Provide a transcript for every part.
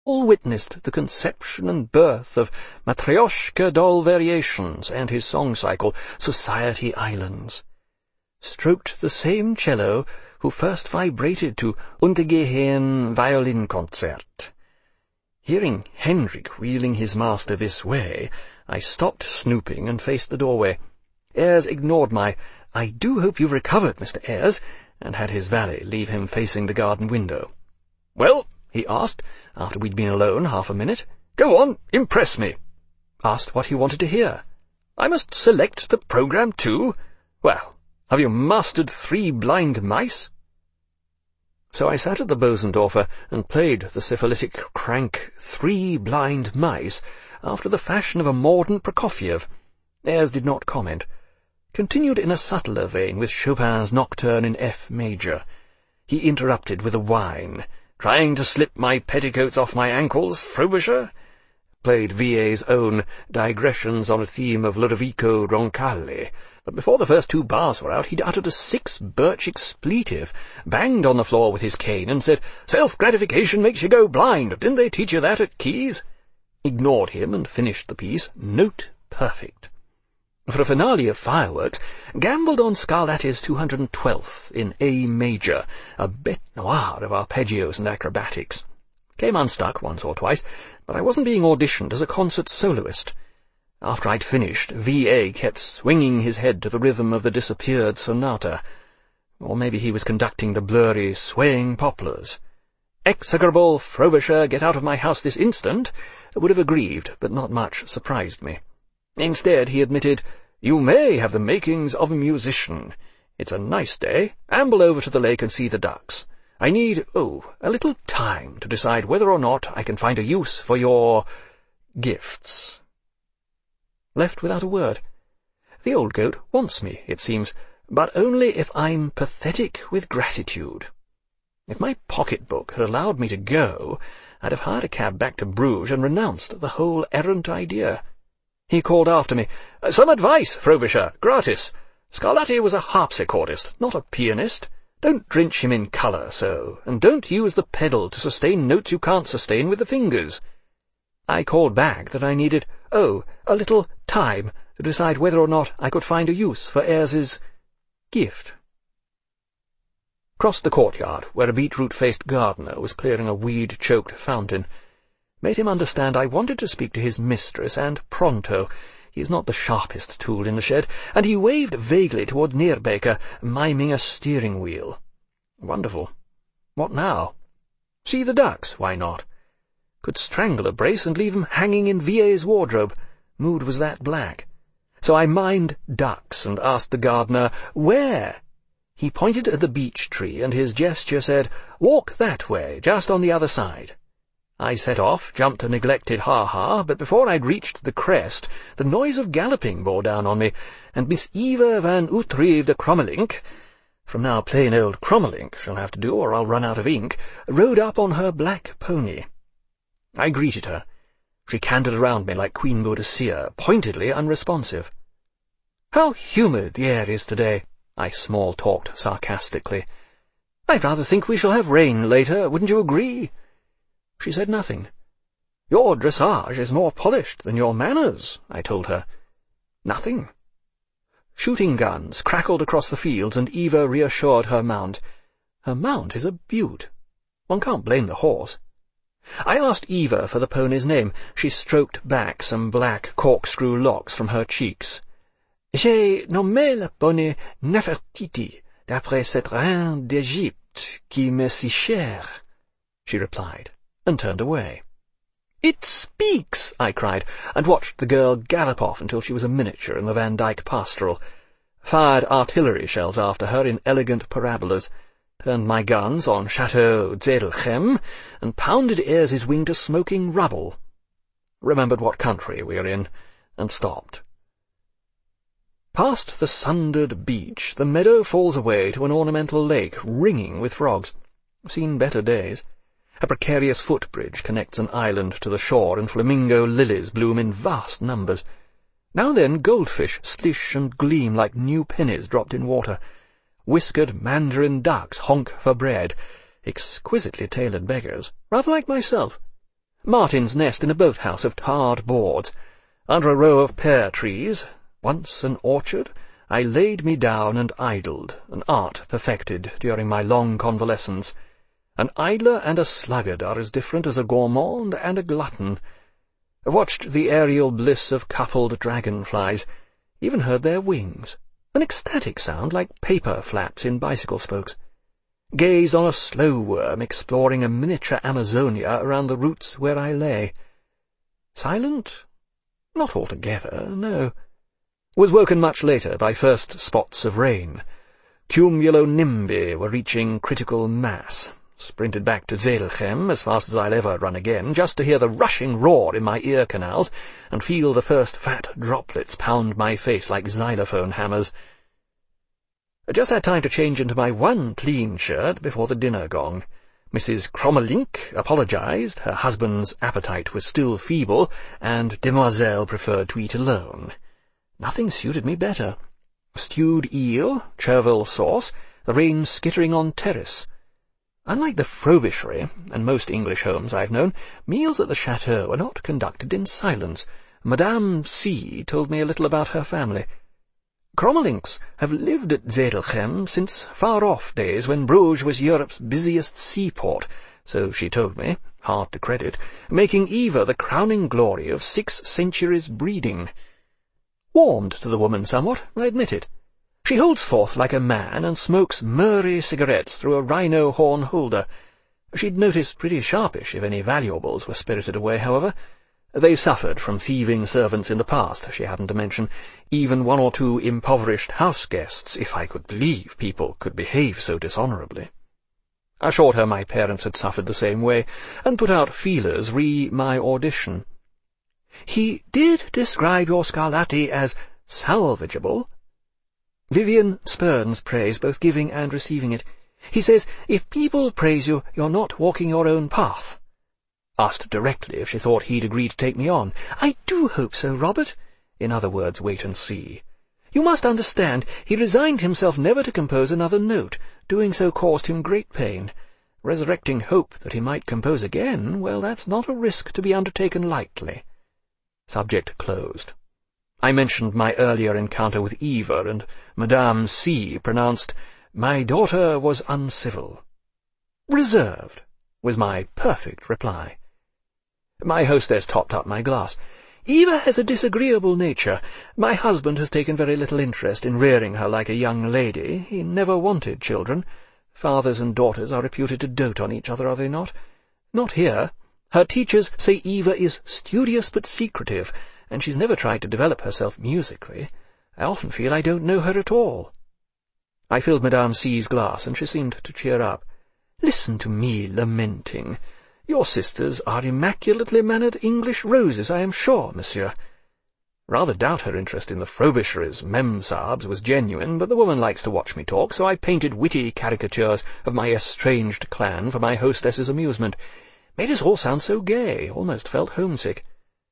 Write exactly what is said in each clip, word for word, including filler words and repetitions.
all witnessed the conception and birth of Matryoshka Doll Variations and his song cycle, Society Islands. Stroked the same cello who first vibrated to Untergehen Violinkonzert. Hearing Hendrik wheeling his master this way, I stopped snooping and faced the doorway. Ayres ignored my, "I do hope you've recovered, Mister Ayres," and had his valet leave him facing the garden window. "Well," he asked, after we'd been alone half a minute, "go on, impress me." Asked what he wanted to hear. I must select the programme too? Well, have you mastered Three Blind Mice? So I sat at the Bosendorfer and played the syphilitic crank Three Blind Mice after the fashion of a Mordaunt Prokofiev. Ayres did not comment. Continued in a subtler vein with Chopin's Nocturne in F major. He interrupted with a whine. "Trying to slip my petticoats off my ankles, Frobisher?" Played V A's own Digressions on a Theme of Lodovico Roncalli. But before the first two bars were out, he'd uttered a six-birch expletive, banged on the floor with his cane, and said, "Self-gratification makes you go blind. Didn't they teach you that at Keyes?" Ignored him and finished the piece, note perfect. For a finale of fireworks, gambled on Scarlatti's two hundred twelfth in A major, a bête noire of arpeggios and acrobatics. Came unstuck once or twice, but I wasn't being auditioned as a concert soloist. After I'd finished, V A kept swinging his head to the rhythm of the disappeared sonata. Or maybe he was conducting the blurry, swaying poplars. "Execrable Frobisher, get out of my house this instant," would have aggrieved, but not much surprised me. Instead, he admitted, "You may have the makings of a musician. It's a nice day. Amble over to the lake and see the ducks. I need, oh, a little time to decide whether or not I can find a use for your gifts." Left without a word. The old goat wants me, it seems, but only if I'm pathetic with gratitude. If my pocket-book had allowed me to go, I'd have hired a cab back to Bruges and renounced the whole errant idea. He called after me, "Some advice, Frobisher, gratis. Scarlatti was a harpsichordist, not a pianist. Don't drench him in colour so, and don't use the pedal to sustain notes you can't sustain with the fingers." I called back that I needed, oh, a little time to decide whether or not I could find a use for Ayres's gift. Crossed the courtyard, where a beetroot-faced gardener was clearing a weed-choked fountain. Made him understand I wanted to speak to his mistress, and pronto. He is not the sharpest tool in the shed, and he waved vaguely toward Neerbaker, miming a steering wheel. Wonderful. What now? See the ducks, why not? Could strangle a brace and leave him hanging in V A's wardrobe. Mood was that black. So I mimed ducks and asked the gardener, "Where?" He pointed at the beech tree, and his gesture said, "Walk that way, just on the other side." I set off, jumped a neglected ha-ha, but before I'd reached the crest, the noise of galloping bore down on me, and Miss Eva van Utrieve de Crommelink, from now plain old Crommelink shall have to do or I'll run out of ink, rode up on her black pony. I greeted her. She cantered around me like Queen Boadicea, pointedly unresponsive. "How humid the air is today," I small-talked sarcastically. "I rather think we shall have rain later, wouldn't you agree?" She said nothing. "Your dressage is more polished than your manners," I told her. Nothing. Shooting guns crackled across the fields, and Eva reassured her mount. Her mount is a beaut. One can't blame the horse. I asked Eva for the pony's name. She stroked back some black corkscrew locks from her cheeks. "J'ai nommé le poney Nefertiti, d'après cette reine d'Égypte qui m'est si chère," she replied, and turned away. "It speaks!" I cried, and watched the girl gallop off until she was a miniature in the Van Dyck pastoral. Fired artillery shells after her in elegant parabolas, turned my guns on Chateau Zedelchem, and pounded Ayres's wing to smoking rubble. Remembered what country we are in, and stopped. Past the sundered beach, the meadow falls away to an ornamental lake ringing with frogs. Seen better days. A precarious footbridge connects an island to the shore, and flamingo lilies bloom in vast numbers. Now and then goldfish splish and gleam like new pennies dropped in water. Whiskered mandarin ducks honk for bread, exquisitely tailored beggars, rather like myself. Martin's nest in a boathouse of tarred boards. Under a row of pear trees, once an orchard, I laid me down and idled, an art perfected during my long convalescence. An idler and a sluggard are as different as a gourmand and a glutton. I watched the aerial bliss of coupled dragonflies, even heard their wings, an ecstatic sound like paper flaps in bicycle spokes. Gazed on a slow worm exploring a miniature Amazonia around the roots where I lay. Silent? Not altogether, no. Was woken much later by first spots of rain. Cumulonimbi were reaching critical mass. Sprinted back to Zedelgem as fast as I'll ever run again, just to hear the rushing roar in my ear canals and feel the first fat droplets pound my face like xylophone hammers. I just had time to change into my one clean shirt before the dinner gong. Missus Crommelink apologized, her husband's appetite was still feeble, and Demoiselle preferred to eat alone. Nothing suited me better. Stewed eel, chervil sauce, the rain skittering on terrace. Unlike the Frobishery, and most English homes I've known, meals at the chateau are not conducted in silence. Madame C. told me a little about her family. Crommelinks have lived at Zedelgem since far-off days when Bruges was Europe's busiest seaport, so she told me, hard to credit, making Eva the crowning glory of six centuries' breeding. Warmed to the woman somewhat, I admit it. She holds forth like a man and smokes Murray cigarettes through a rhino horn holder. She'd notice pretty sharpish if any valuables were spirited away, however. They suffered from thieving servants in the past, she happened to mention, even one or two impoverished house guests, if I could believe people could behave so dishonourably. I assured her my parents had suffered the same way, and put out feelers re my audition. He did describe your Scarlatti as salvageable. Vivian spurns praise, both giving and receiving it. He says, if people praise you, you're not walking your own path. Asked directly if she thought he'd agree to take me on. I do hope so, Robert. In other words, wait and see. You must understand, he resigned himself never to compose another note. Doing so caused him great pain. Resurrecting hope that he might compose again, well, that's not a risk to be undertaken lightly. Subject closed. I mentioned my earlier encounter with Eva, and Madame C. pronounced, my daughter was uncivil. Reserved, was my perfect reply. My hostess topped up my glass. Eva has a disagreeable nature. My husband has taken very little interest in rearing her like a young lady. He never wanted children. Fathers and daughters are reputed to dote on each other, are they not? Not here. Her teachers say Eva is studious but secretive, and she's never tried to develop herself musically. I often feel I don't know her at all. I filled Madame C.'s glass, and she seemed to cheer up. Listen to me lamenting. Your sisters are immaculately mannered English roses, I am sure, monsieur. Rather doubt her interest in the Frobisheries. Memsahib's was genuine, but the woman likes to watch me talk, so I painted witty caricatures of my estranged clan for my hostess's amusement. Made us all sound so gay, almost felt homesick.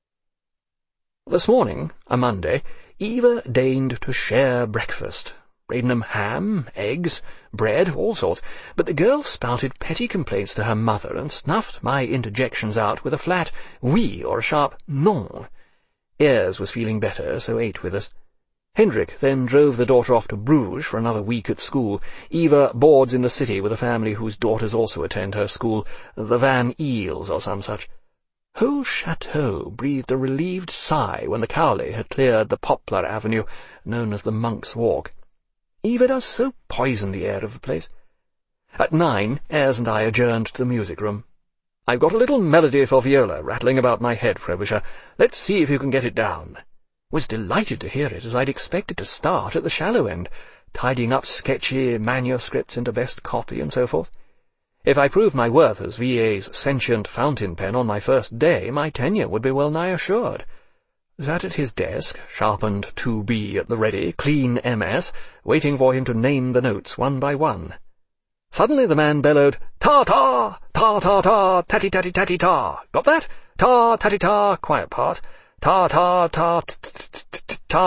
This morning, a Monday, Eva deigned to share breakfast. Bradenham ham, eggs, bread, all sorts, but the girl spouted petty complaints to her mother and snuffed my interjections out with a flat oui or a sharp non. Ayres was feeling better, so ate with us. Hendrik then drove the daughter off to Bruges for another week at school. Eva boards in the city with a family whose daughters also attend her school, the Van Eels or some such. Whole chateau breathed a relieved sigh when the Cowley had cleared the poplar avenue known as the Monk's Walk. Eva does so poison the air of the place. At nine, Ayres and I adjourned to the music-room. I've got a little melody for viola rattling about my head, Frobisher. Let's see if you can get it down. Was delighted to hear it, as I'd expected to start at the shallow end, tidying up sketchy manuscripts into best copy and so forth. If I proved my worth as V A's sentient fountain pen on my first day, my tenure would be well nigh assured. Sat at his desk, sharpened two B at the ready, clean M S, waiting for him to name the notes one by one. Suddenly the man bellowed, Ta-ta! Ta-ta-ta! Tatty-tatty-tatty-ta! Got that? Ta-tatty-ta! Quiet part.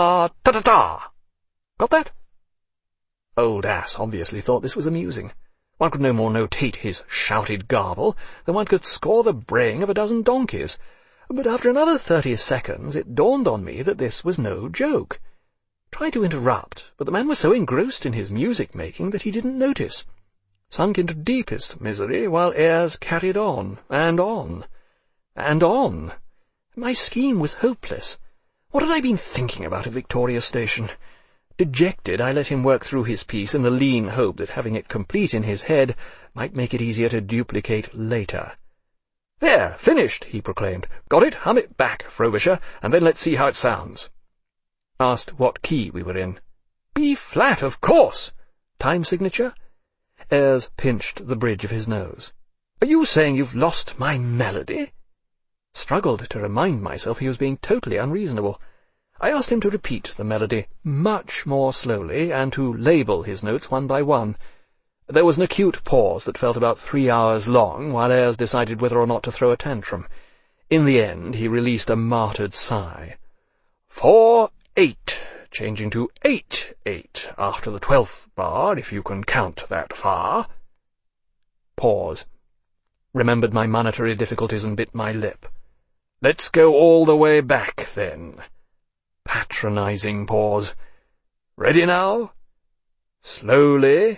Ta-ta-ta-ta-ta-ta-ta-ta! Got that? Old ass obviously thought this was amusing. One could no more notate his shouted garble than one could score the braying of a dozen donkeys. But after another thirty seconds it dawned on me that this was no joke. Tried to interrupt, but the man was so engrossed in his music-making that he didn't notice. Sunk into deepest misery, while Ayres carried on, and on, and on. My scheme was hopeless. What had I been thinking about at Victoria Station? Dejected, I let him work through his piece in the lean hope that having it complete in his head might make it easier to duplicate later. "There, finished," he proclaimed. "Got it? Hum it back, Frobisher, and then let's see how it sounds." Asked what key we were in. "B-flat, of course." "Time signature?" Ayres pinched the bridge of his nose. "Are you saying you've lost my melody?" Struggled to remind myself he was being totally unreasonable. I asked him to repeat the melody much more slowly, and to label his notes one by one. There was an acute pause that felt about three hours long, while Ayres decided whether or not to throw a tantrum. In the end he released a martyred sigh. "Four, eight, changing to eight, eight, after the twelfth bar, if you can count that far." Pause. Remembered my monetary difficulties and bit my lip. "Let's go all the way back, then." Patronizing pause. "Ready now? Slowly.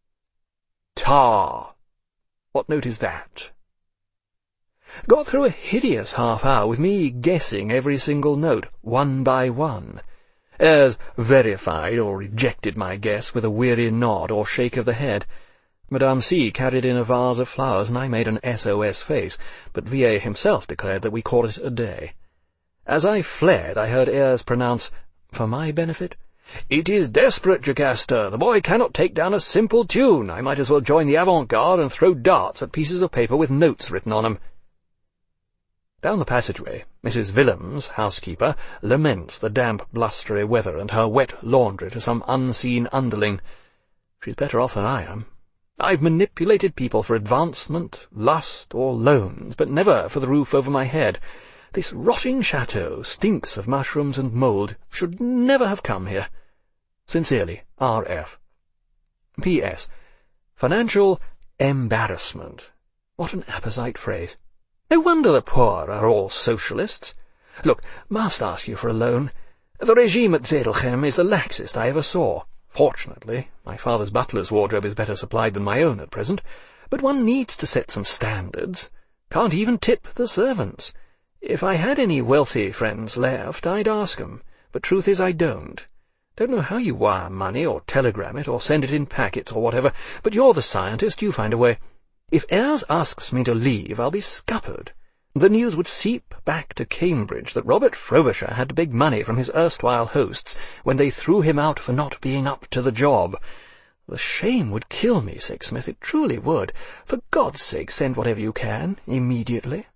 Tar. What note is that?" Got through a hideous half-hour with me guessing every single note, one by one. Ayres verified or rejected my guess with a weary nod or shake of the head. Madame C. carried in a vase of flowers, and I made an S O S face, but V A himself declared that we called it a day. As I fled, I heard Ayres pronounce, for my benefit, "It is desperate, Jocasta. The boy cannot take down a simple tune. I might as well join the avant-garde and throw darts at pieces of paper with notes written on them." Down the passageway, Missus Willems, housekeeper, laments the damp, blustery weather and her wet laundry to some unseen underling. She's better off than I am. I've manipulated people for advancement, lust, or loans, but never for the roof over my head. This rotting chateau stinks of mushrooms and mould, should never have come here. Sincerely, R F P S Financial embarrassment. What an apposite phrase. No wonder the poor are all socialists. Look, must ask you for a loan. The regime at Zedelgem is the laxest I ever saw. Fortunately, my father's butler's wardrobe is better supplied than my own at present, but one needs to set some standards. Can't even tip the servants. If I had any wealthy friends left, I'd ask 'em, but truth is I don't. Don't know how you wire money, or telegram it, or send it in packets, or whatever, but you're the scientist, you find a way. If Ayres asks me to leave, I'll be scuppered. The news would seep back to Cambridge that Robert Frobisher had to beg money from his erstwhile hosts when they threw him out for not being up to the job. The shame would kill me, Sixsmith, it truly would. For God's sake, send whatever you can, immediately.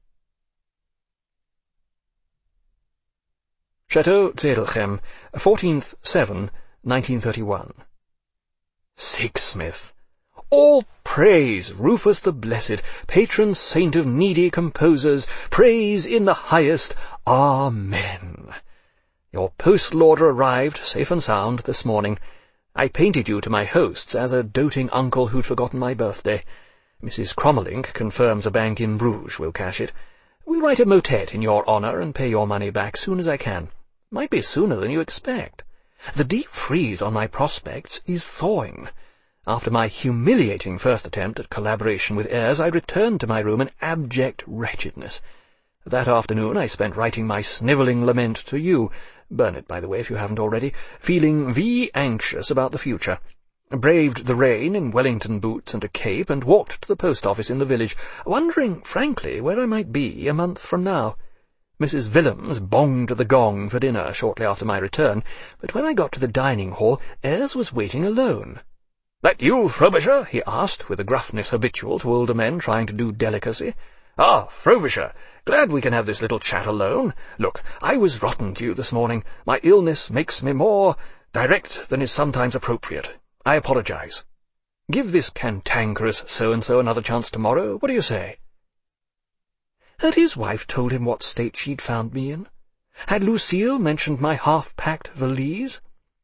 Chateau Zedelgem, fourteenth seven, nineteen thirty-one. Sixsmith. All praise, Rufus the Blessed, patron saint of needy composers, praise in the highest. Amen. Your postal order arrived, safe and sound, this morning. I painted you to my hosts as a doting uncle who'd forgotten my birthday. Missus Crommelink confirms a bank in Bruges will cash it. We'll write a motet in your honour and pay your money back soon as I can. Might be sooner than you expect. The deep freeze on my prospects is thawing. After my humiliating first attempt at collaboration with Ayres, I returned to my room in abject wretchedness. That afternoon I spent writing my snivelling lament to you. Burn it, by the way, if you haven't already. Feeling V anxious about the future. Braved the rain in Wellington boots and a cape, and walked to the post office in the village, wondering, frankly, where I might be a month from now. Missus Willems bonged the gong for dinner shortly after my return, but when I got to the dining hall, Ayres was waiting alone. "That you, Frobisher?" he asked, with the gruffness habitual to older men trying to do delicacy. "Ah, Frobisher, glad we can have this little chat alone. Look, I was rotten to you this morning. My illness makes me more direct than is sometimes appropriate. I apologize. Give this cantankerous so-and-so another chance tomorrow. What do you say?" Had his wife told him what state she'd found me in? Had Lucille mentioned my half-packed valise?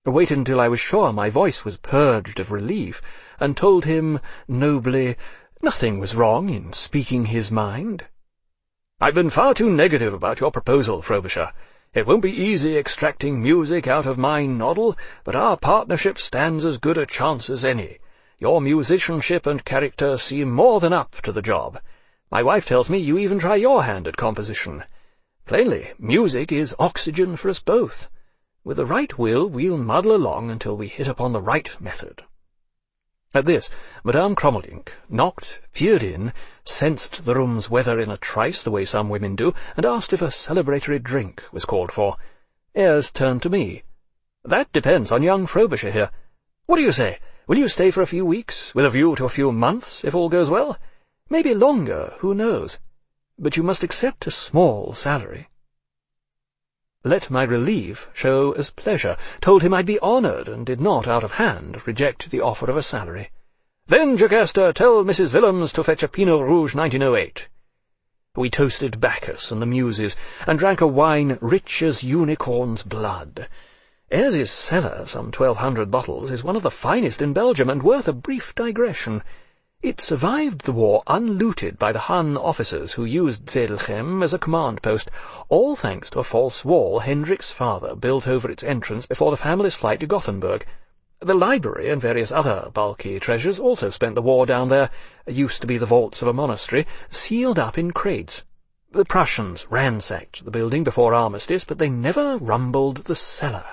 waited until I was sure my voice was purged of relief, and told him nobly nothing was wrong in speaking his mind. "I've been far too negative about your proposal, Frobisher. It won't be easy extracting music out of my noddle, but our partnership stands as good a chance as any. Your musicianship and character seem more than up to the job. My wife tells me you even try your hand at composition. Plainly, music is oxygen for us both. With the right will, we'll muddle along until we hit upon the right method." At this, Madame Crommelink knocked, peered in, sensed the room's weather in a trice the way some women do, and asked if a celebratory drink was called for. Ayres turned to me. "That depends on young Frobisher here. What do you say? Will you stay for a few weeks, with a view to a few months, if all goes well? Maybe longer, who knows? But you must accept a small salary." Let my relief show as pleasure, told him I'd be honoured, and did not, out of hand, reject the offer of a salary. "Then, Jocasta, tell Missus Willems to fetch a Pinot Rouge nineteen oh eight. We toasted Bacchus and the Muses, and drank a wine rich as unicorn's blood. Ayres's cellar, some twelve hundred bottles, is one of the finest in Belgium, and worth a brief digression. It survived the war unlooted by the Hun officers who used Zedelgem as a command post, all thanks to a false wall Hendrik's father built over its entrance before the family's flight to Gothenburg. The library and various other bulky treasures also spent the war down there, used to be the vaults of a monastery, sealed up in crates. The Prussians ransacked the building before armistice, but they never rumbled the cellar.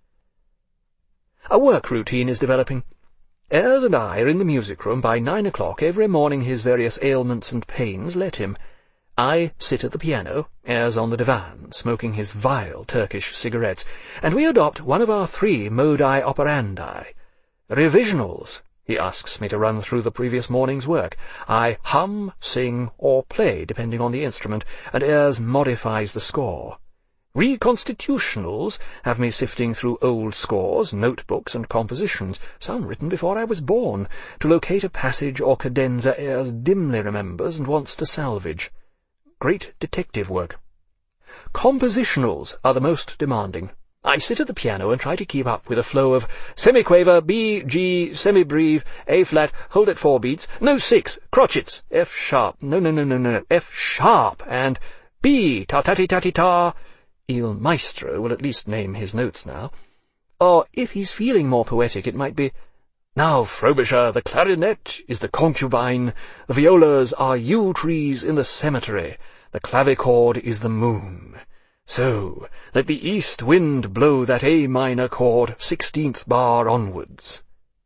A work routine is developing. Ayres and I are in the music-room by nine o'clock every morning. His various ailments and pains let him. I sit at the piano, Ayres on the divan, smoking his vile Turkish cigarettes, and we adopt one of our three modi operandi. Revisionals. He asks me to run through the previous morning's work. I hum, sing, or play, depending on the instrument, and Ayres modifies the score. Reconstitutionals have me sifting through old scores, notebooks, and compositions, some written before I was born, to locate a passage or cadenza Ayres dimly remembers and wants to salvage. Great detective work. Compositionals are the most demanding. I sit at the piano and try to keep up with a flow of semiquaver, B, G, semi-breve, A-flat, hold at four beats, no six, crotchets, F-sharp, no, no, no, no, no, F-sharp, and B, ta-ta-ti-ta-ti-ta. Il Maestro will at least name his notes now. Or, if he's feeling more poetic, it might be, "Now, Frobisher, the clarinet is the concubine, the violas are yew trees in the cemetery, the clavichord is the moon. So, let the east wind blow that A minor chord, sixteenth bar onwards."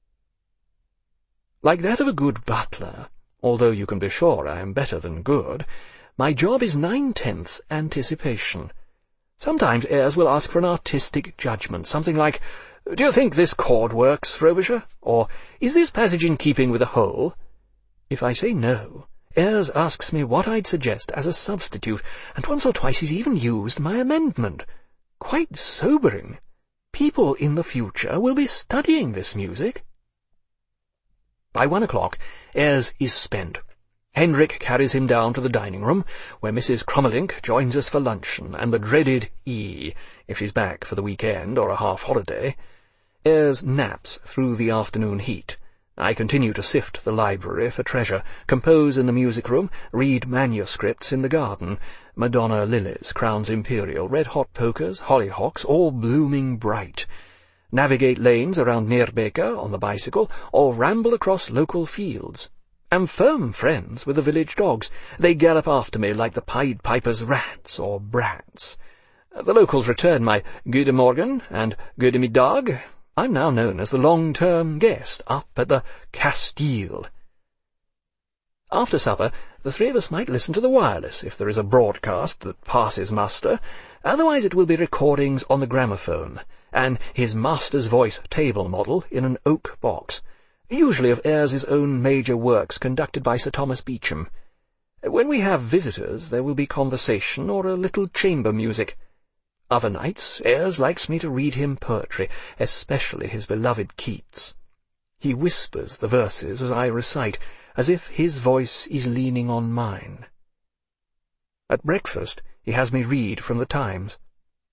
Like that of a good butler, although you can be sure I am better than good, my job is nine-tenths anticipation. Sometimes Ayres will ask for an artistic judgment, something like, "Do you think this chord works, Frobisher?" Or, "Is this passage in keeping with the whole?" If I say no, Ayres asks me what I'd suggest as a substitute, and once or twice he's even used my amendment. Quite sobering. People in the future will be studying this music. By one o'clock, Ayres is spent. Hendrik carries him down to the dining-room, where Missus Crommelink joins us for luncheon, and the dreaded E, if she's back for the weekend or a half-holiday. Ayres naps through the afternoon heat. I continue to sift the library for treasure, compose in the music-room, read manuscripts in the garden, Madonna lilies, crowns imperial, red-hot pokers, hollyhocks, all blooming bright, navigate lanes around Neerbeke on the bicycle, or ramble across local fields. Am firm friends with the village dogs. They gallop after me like the Pied Piper's rats or brats. The locals return my "Goede Morgen" and "Goede Middag." I'm now known as the long-term guest up at the Castile. After supper, the three of us might listen to the wireless, if there is a broadcast that passes muster. Otherwise it will be recordings on the gramophone, and his master's voice table model in an oak box, usually of Ayres's own major works conducted by Sir Thomas Beecham. When we have visitors, there will be conversation or a little chamber music. Other nights, Ayres likes me to read him poetry, especially his beloved Keats. He whispers the verses as I recite, as if his voice is leaning on mine. At breakfast, he has me read from the Times.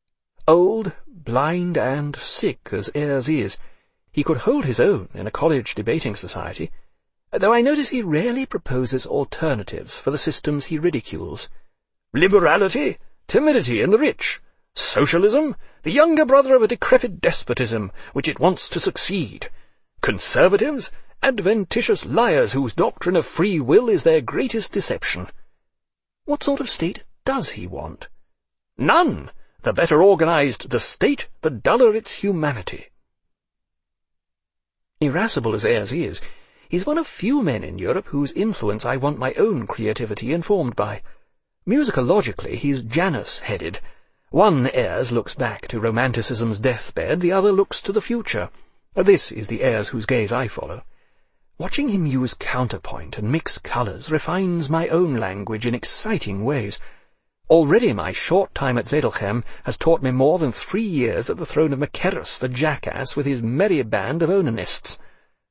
Old, blind, and sick as Ayres is, he could hold his own in a college debating society, though I notice he rarely proposes alternatives for the systems he ridicules. Liberality, timidity in the rich. Socialism, the younger brother of a decrepit despotism, which it wants to succeed. Conservatives, adventitious liars whose doctrine of free will is their greatest deception. What sort of state does he want? None! The better organized the state, the duller its humanity. Irascible as Ayres is, he's one of few men in Europe whose influence I want my own creativity informed by. Musicologically, he's Janus-headed. One Ayres looks back to Romanticism's deathbed, the other looks to the future. This is the Ayres whose gaze I follow. Watching him use counterpoint and mix colours refines my own language in exciting ways. Already my short time at Zedelgem has taught me more than three years at the throne of Macerus, the jackass, with his merry band of onanists.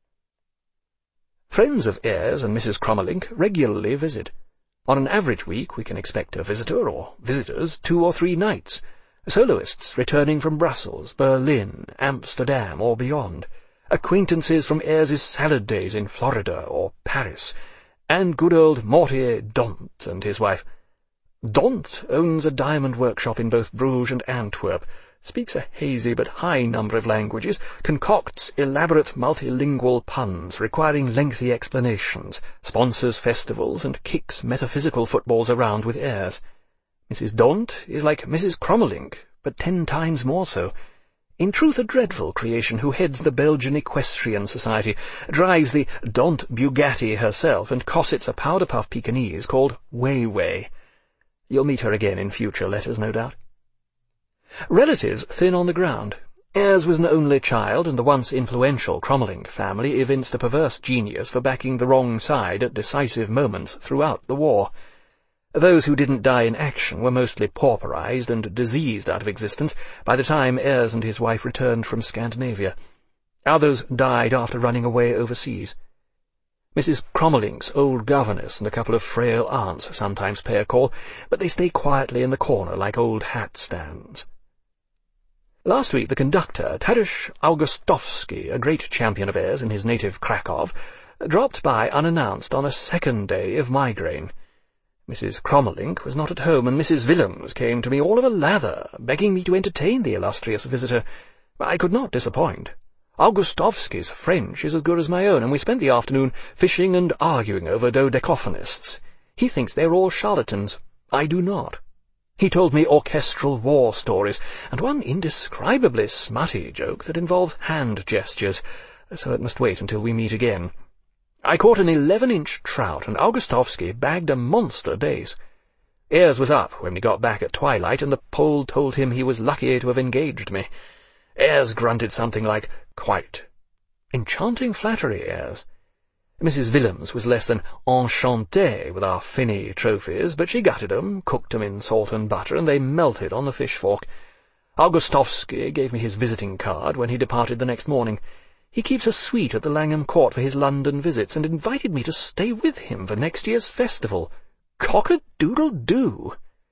Friends of Ayres and Missus Crommelink regularly visit. On an average week we can expect a visitor, or visitors, two or three nights, soloists returning from Brussels, Berlin, Amsterdam, or beyond, acquaintances from Ayres's salad days in Florida or Paris, and good old Mortier Dont and his wife. Dont owns a diamond workshop in both Bruges and Antwerp, speaks a hazy but high number of languages, concocts elaborate multilingual puns requiring lengthy explanations, sponsors festivals, and kicks metaphysical footballs around with Ayres. Missus Dont is like Missus Crommelink, but ten times more so. In truth a dreadful creation who heads the Belgian Equestrian Society, drives the Dont Bugatti herself, and cossets a powder-puff Pekingese called Wei Wei. You'll meet her again in future letters, no doubt. Relatives thin on the ground. Ayres was an only child, and the once influential Crommelink family evinced a perverse genius for backing the wrong side at decisive moments throughout the war. Those who didn't die in action were mostly pauperized and diseased out of existence by the time Ayres and his wife returned from Scandinavia. Others died after running away overseas. Missus Crommelink's old governess and a couple of frail aunts sometimes pay a call, but they stay quietly in the corner like old hat-stands. Last week the conductor, Tadeusz Augustowski, a great champion of Ayres in his native Krakow, dropped by unannounced on a second day of migraine. Missus Crommelink was not at home, and Missus Willems came to me all of a lather, begging me to entertain the illustrious visitor. I could not disappoint. Augustowski's French is as good as my own, and we spent the afternoon fishing and arguing over dodecaphonists. He thinks they're all charlatans. I do not. He told me orchestral war stories, and one indescribably smutty joke that involves hand gestures, so it must wait until we meet again. I caught an eleven-inch trout, and Augustowski bagged a monster dace. Ayres was up when we got back at twilight, and the Pole told him he was lucky to have engaged me. Ayres grunted something like, "Quite." Enchanting flattery, Ayres. Missus Willems was less than enchantée with our finny trophies, but she gutted 'em, cooked 'em in salt and butter, and they melted on the fish-fork. Augustowski gave me his visiting card when he departed the next morning. He keeps a suite at the Langham Court for his London visits, and invited me to stay with him for next year's festival. Cock-a-doodle-doo!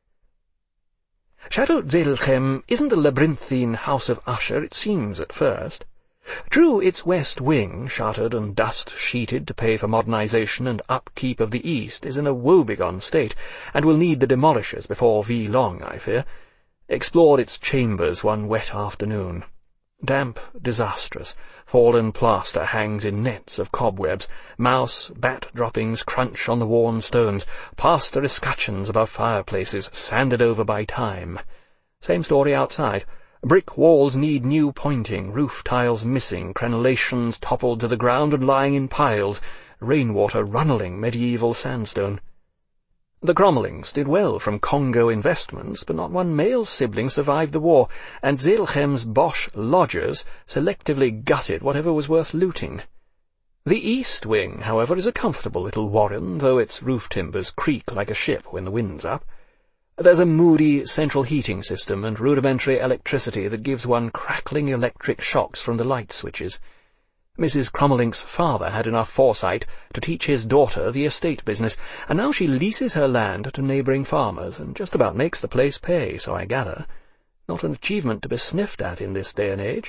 Chateau Zedelgem isn't the labyrinthine house of Usher it seems at first. True, its west wing, shuttered and dust-sheeted to pay for modernization and upkeep of the east, is in a woebegone state, and will need the demolishers before ve long, I fear. Explored its chambers one wet afternoon. Damp, disastrous. Fallen plaster hangs in nets of cobwebs. Mouse, bat droppings crunch on the worn stones. Plaster escutcheons above fireplaces, sanded over by time. Same story outside. Brick walls need new pointing, roof tiles missing, crenellations toppled to the ground and lying in piles, rainwater runneling medieval sandstone. The Crommelinks did well from Congo investments, but not one male sibling survived the war, and Zedelgem's Bosch lodgers selectively gutted whatever was worth looting. The east wing, however, is a comfortable little warren, though its roof timbers creak like a ship when the wind's up. There's a moody central heating system and rudimentary electricity that gives one crackling electric shocks from the light switches. Missus Crommelink's father had enough foresight to teach his daughter the estate business, and now she leases her land to neighbouring farmers, and just about makes the place pay, so I gather. not an achievement to be sniffed at in this day and age.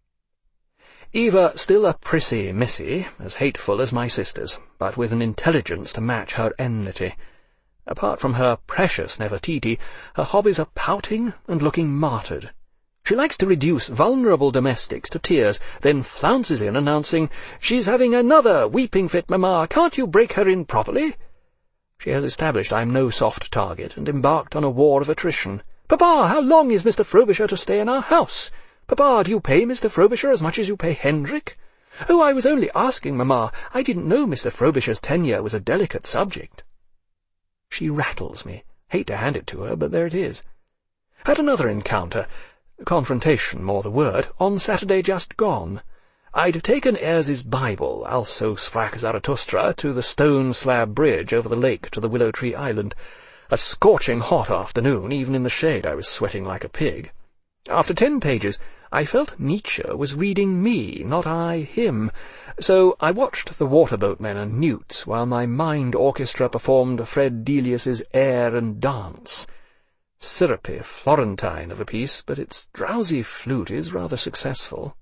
Eva still a prissy missy, as hateful as my sisters, but with an intelligence to match her enmity. Apart from her precious Nefertiti, her hobbies are pouting and looking martyred. She likes to reduce vulnerable domestics to tears, then flounces in announcing, "She's having another weeping fit, mamma. Can't you break her in properly?" She has established I am no soft target, and embarked on a war of attrition. "Papa, how long is Mister Frobisher to stay in our house? Papa, do you pay Mister Frobisher as much as you pay Hendrik?" "Oh, I was only asking, mamma. I didn't know Mister Frobisher's tenure was a delicate subject." She rattles me. Hate to hand it to her, but there it is. Had another encounter, confrontation more the word, on Saturday just gone. I'd taken Ayres's Bible, Also Sprach Zarathustra, to the stone slab bridge over the lake to the Willow Tree Island. A scorching hot afternoon, even in the shade I was sweating like a pig. After ten pages, I felt Nietzsche was reading me, not I him, so I watched the waterboatmen and newts while my mind orchestra performed Fred Delius's Air and Dance. Syrupy, Florentine of a piece, but its drowsy flute is rather successful.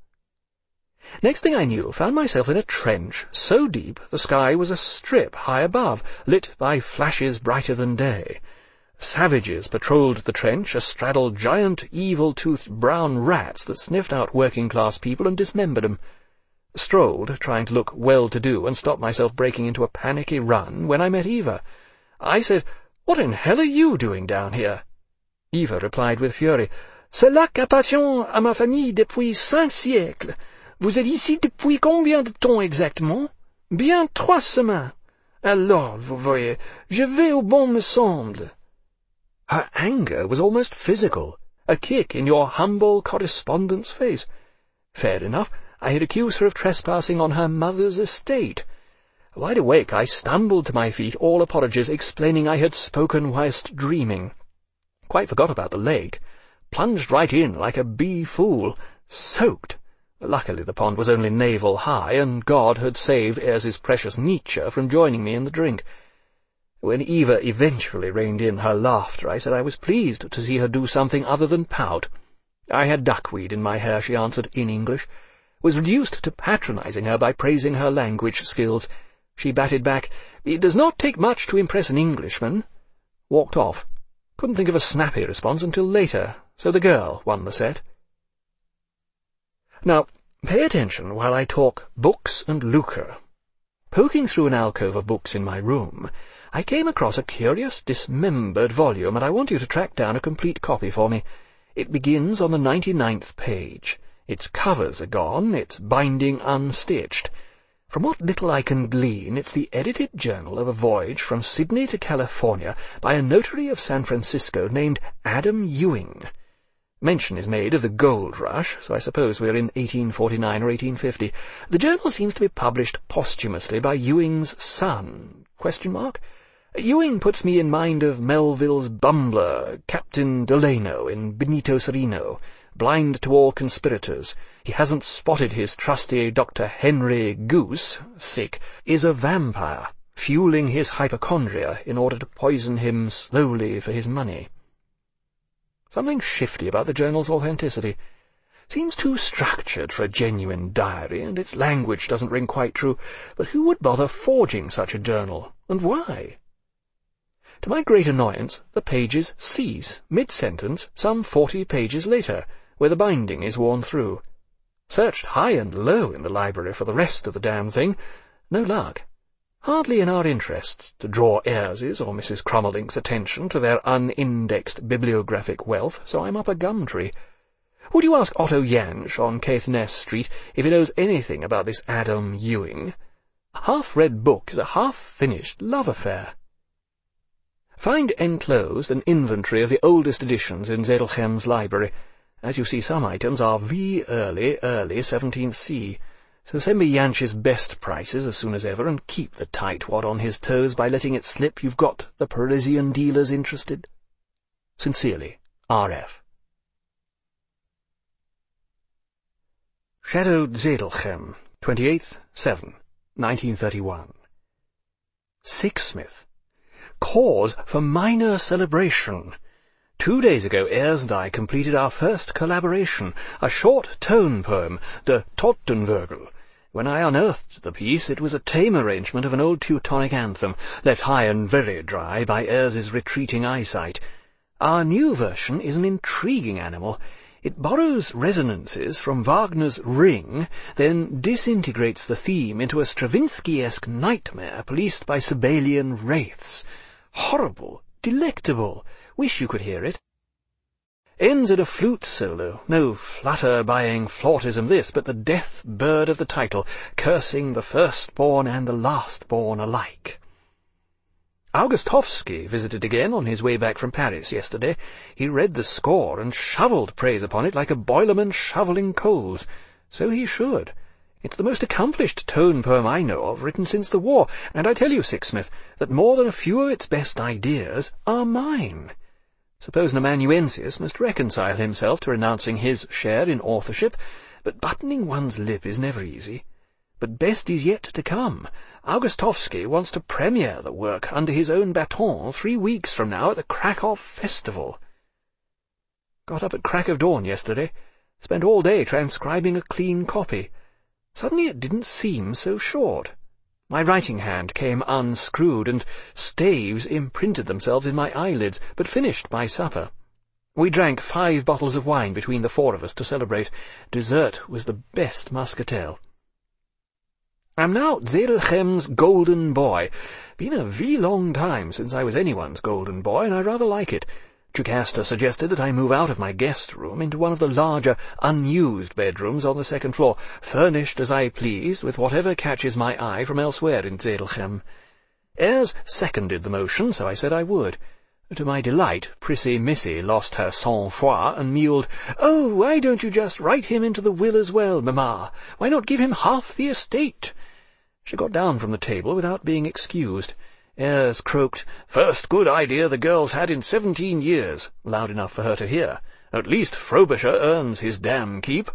Next thing I knew, found myself in a trench so deep the sky was a strip high above, lit by flashes brighter than day. Savages patrolled the trench, astraddle giant, evil-toothed brown rats that sniffed out working-class people and dismembered 'em. Strolled, trying to look well-to-do, and stopped myself breaking into a panicky run when I met Eva. I said, "What in hell are you doing down here?" Eva replied with fury, "Cela qu'appartient à ma famille depuis cinq siècles. Vous êtes ici depuis combien de temps exactement? Bien trois semaines. Alors, vous voyez, je vais au bon me semble." Her anger was almost physical, a kick in your humble correspondent's face. Fair enough, I had accused her of trespassing on her mother's estate. Wide awake, I stumbled to my feet, all apologies, explaining I had spoken whilst dreaming. Quite forgot about the lake. Plunged right in like a bee-fool. Soaked. Luckily the pond was only navel-high, and God had saved Ayres's precious Nietzsche from joining me in the drink. When Eva eventually reined in her laughter, I said I was pleased to see her do something other than pout. I had duckweed in my hair, she answered in English. Was reduced to patronizing her by praising her language skills. She batted back, "It does not take much to impress an Englishman." Walked off. Couldn't think of a snappy response until later, so the girl won the set. Now, pay attention while I talk books and lucre. Poking through an alcove of books in my room, I came across a curious dismembered volume, and I want you to track down a complete copy for me. It begins on the ninety-ninth page. Its covers are gone, its binding unstitched. From what little I can glean, it's the edited journal of a voyage from Sydney to California by a notary of San Francisco named Adam Ewing. Mention is made of the gold rush, so I suppose we're in eighteen forty-nine or eighteen fifty. The journal seems to be published posthumously by Ewing's son. Question mark? Ewing puts me in mind of Melville's bumbler, Captain Delano in Benito Sereno, blind to all conspirators. He hasn't spotted his trusty Doctor Henry Goose, sick, is a vampire, fueling his hypochondria in order to poison him slowly for his money. Something shifty about the journal's authenticity. Seems too structured for a genuine diary, and its language doesn't ring quite true. But who would bother forging such a journal, and why? To my great annoyance, the pages cease, mid-sentence, some forty pages later, where the binding is worn through. Searched high and low in the library for the rest of the damn thing. No luck. Hardly in our interests to draw Ayres's or Missus Crummellink's attention to their unindexed bibliographic wealth, so I'm up a gum tree. Would you ask Otto Jansch on Caithness Street if he knows anything about this Adam Ewing? A half-read book is a half-finished love affair. Find enclosed an inventory of the oldest editions in Zedelchem's library. As you see, some items are V early, early seventeenth C. So send me Jansch's best prices as soon as ever, and keep the tightwad on his toes by letting it slip you've got the Parisian dealers interested. Sincerely, R F Shadowed Zedelchem, twenty-eighth seventh, nineteen thirty-one. Sixsmith. Cause for minor celebration. Two days ago, Ayres and I completed our first collaboration, a short tone poem, De Totenvögel. When I unearthed the piece, it was a tame arrangement of an old Teutonic anthem, left high and very dry by Ayres's retreating eyesight. Our new version is an intriguing animal. It borrows resonances from Wagner's Ring, then disintegrates the theme into a Stravinsky-esque nightmare policed by Sibelian wraiths. Horrible, delectable. Wish you could hear it. Ends at a flute solo. No flutter-buying flautism this, but the death bird of the title, cursing the firstborn and the lastborn alike. Augustovsky visited again on his way back from Paris yesterday. He read the score and shovelled praise upon it like a boilerman shovelling coals. So he should. It's the most accomplished tone poem I know of, written since the war, and I tell you, Sixsmith, that more than a few of its best ideas are mine. Suppose an amanuensis must reconcile himself to renouncing his share in authorship, but buttoning one's lip is never easy. But best is yet to come. Augustovsky wants to premiere the work under his own baton three weeks from now at the Krakow Festival. Got up at crack of dawn yesterday. Spent all day transcribing a clean copy. Suddenly it didn't seem so short. My writing hand came unscrewed, and staves imprinted themselves in my eyelids, but finished by supper. We drank five bottles of wine between the four of us to celebrate. Dessert was the best muscatel. I'm now Zedelchem's golden boy. Been a vee long time since I was anyone's golden boy, and I rather like it. Jocasta suggested that I move out of my guest room into one of the larger, unused bedrooms on the second floor, furnished as I pleased with whatever catches my eye from elsewhere in Zedelchem. Ayres seconded the motion, so I said I would. To my delight, Prissy Missy lost her sang-froid and mewled, "Oh, why don't you just write him into the will as well, mamma? Why not give him half the estate?" She got down from the table without being excused. Ayres croaked, "First good idea the girl's had in seventeen years," loud enough for her to hear. "At least Frobisher earns his damn keep."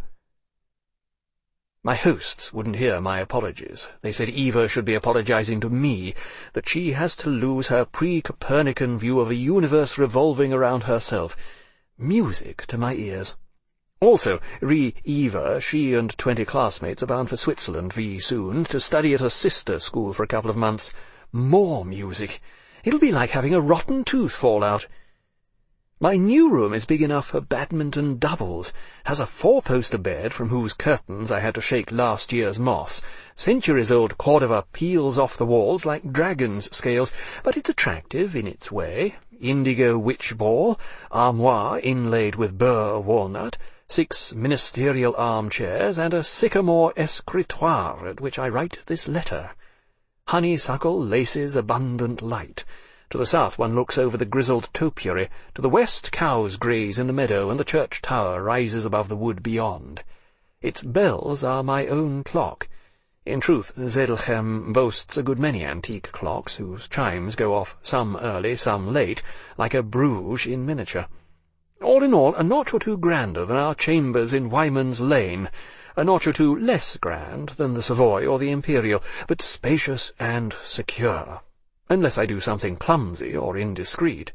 My hosts wouldn't hear my apologies. They said Eva should be apologizing to me, that she has to lose her pre-Copernican view of a universe revolving around herself. Music to my ears. Also, re Eva, she and twenty classmates are bound for Switzerland v soon, to study at a sister school for a couple of months. More music. It'll be like having a rotten tooth fall out. My new room is big enough for badminton doubles, has a four-poster bed from whose curtains I had to shake last year's moths. Centuries-old Cordova peels off the walls like dragon's scales, but it's attractive in its way. Indigo witch ball, armoire inlaid with Burr walnut, six ministerial armchairs, and a sycamore escritoire at which I write this letter. Honeysuckle laces abundant light. To the south one looks over the grizzled topiary. To the west cows graze in the meadow, and the church tower rises above the wood beyond. Its bells are my own clock. In truth, Zedelchem boasts a good many antique clocks, whose chimes go off some early, some late, like a Bruges in miniature. All in all, a notch or two grander than our chambers in Wyman's Lane, a notch or two less grand than the Savoy or the Imperial, but spacious and secure, unless I do something clumsy or indiscreet.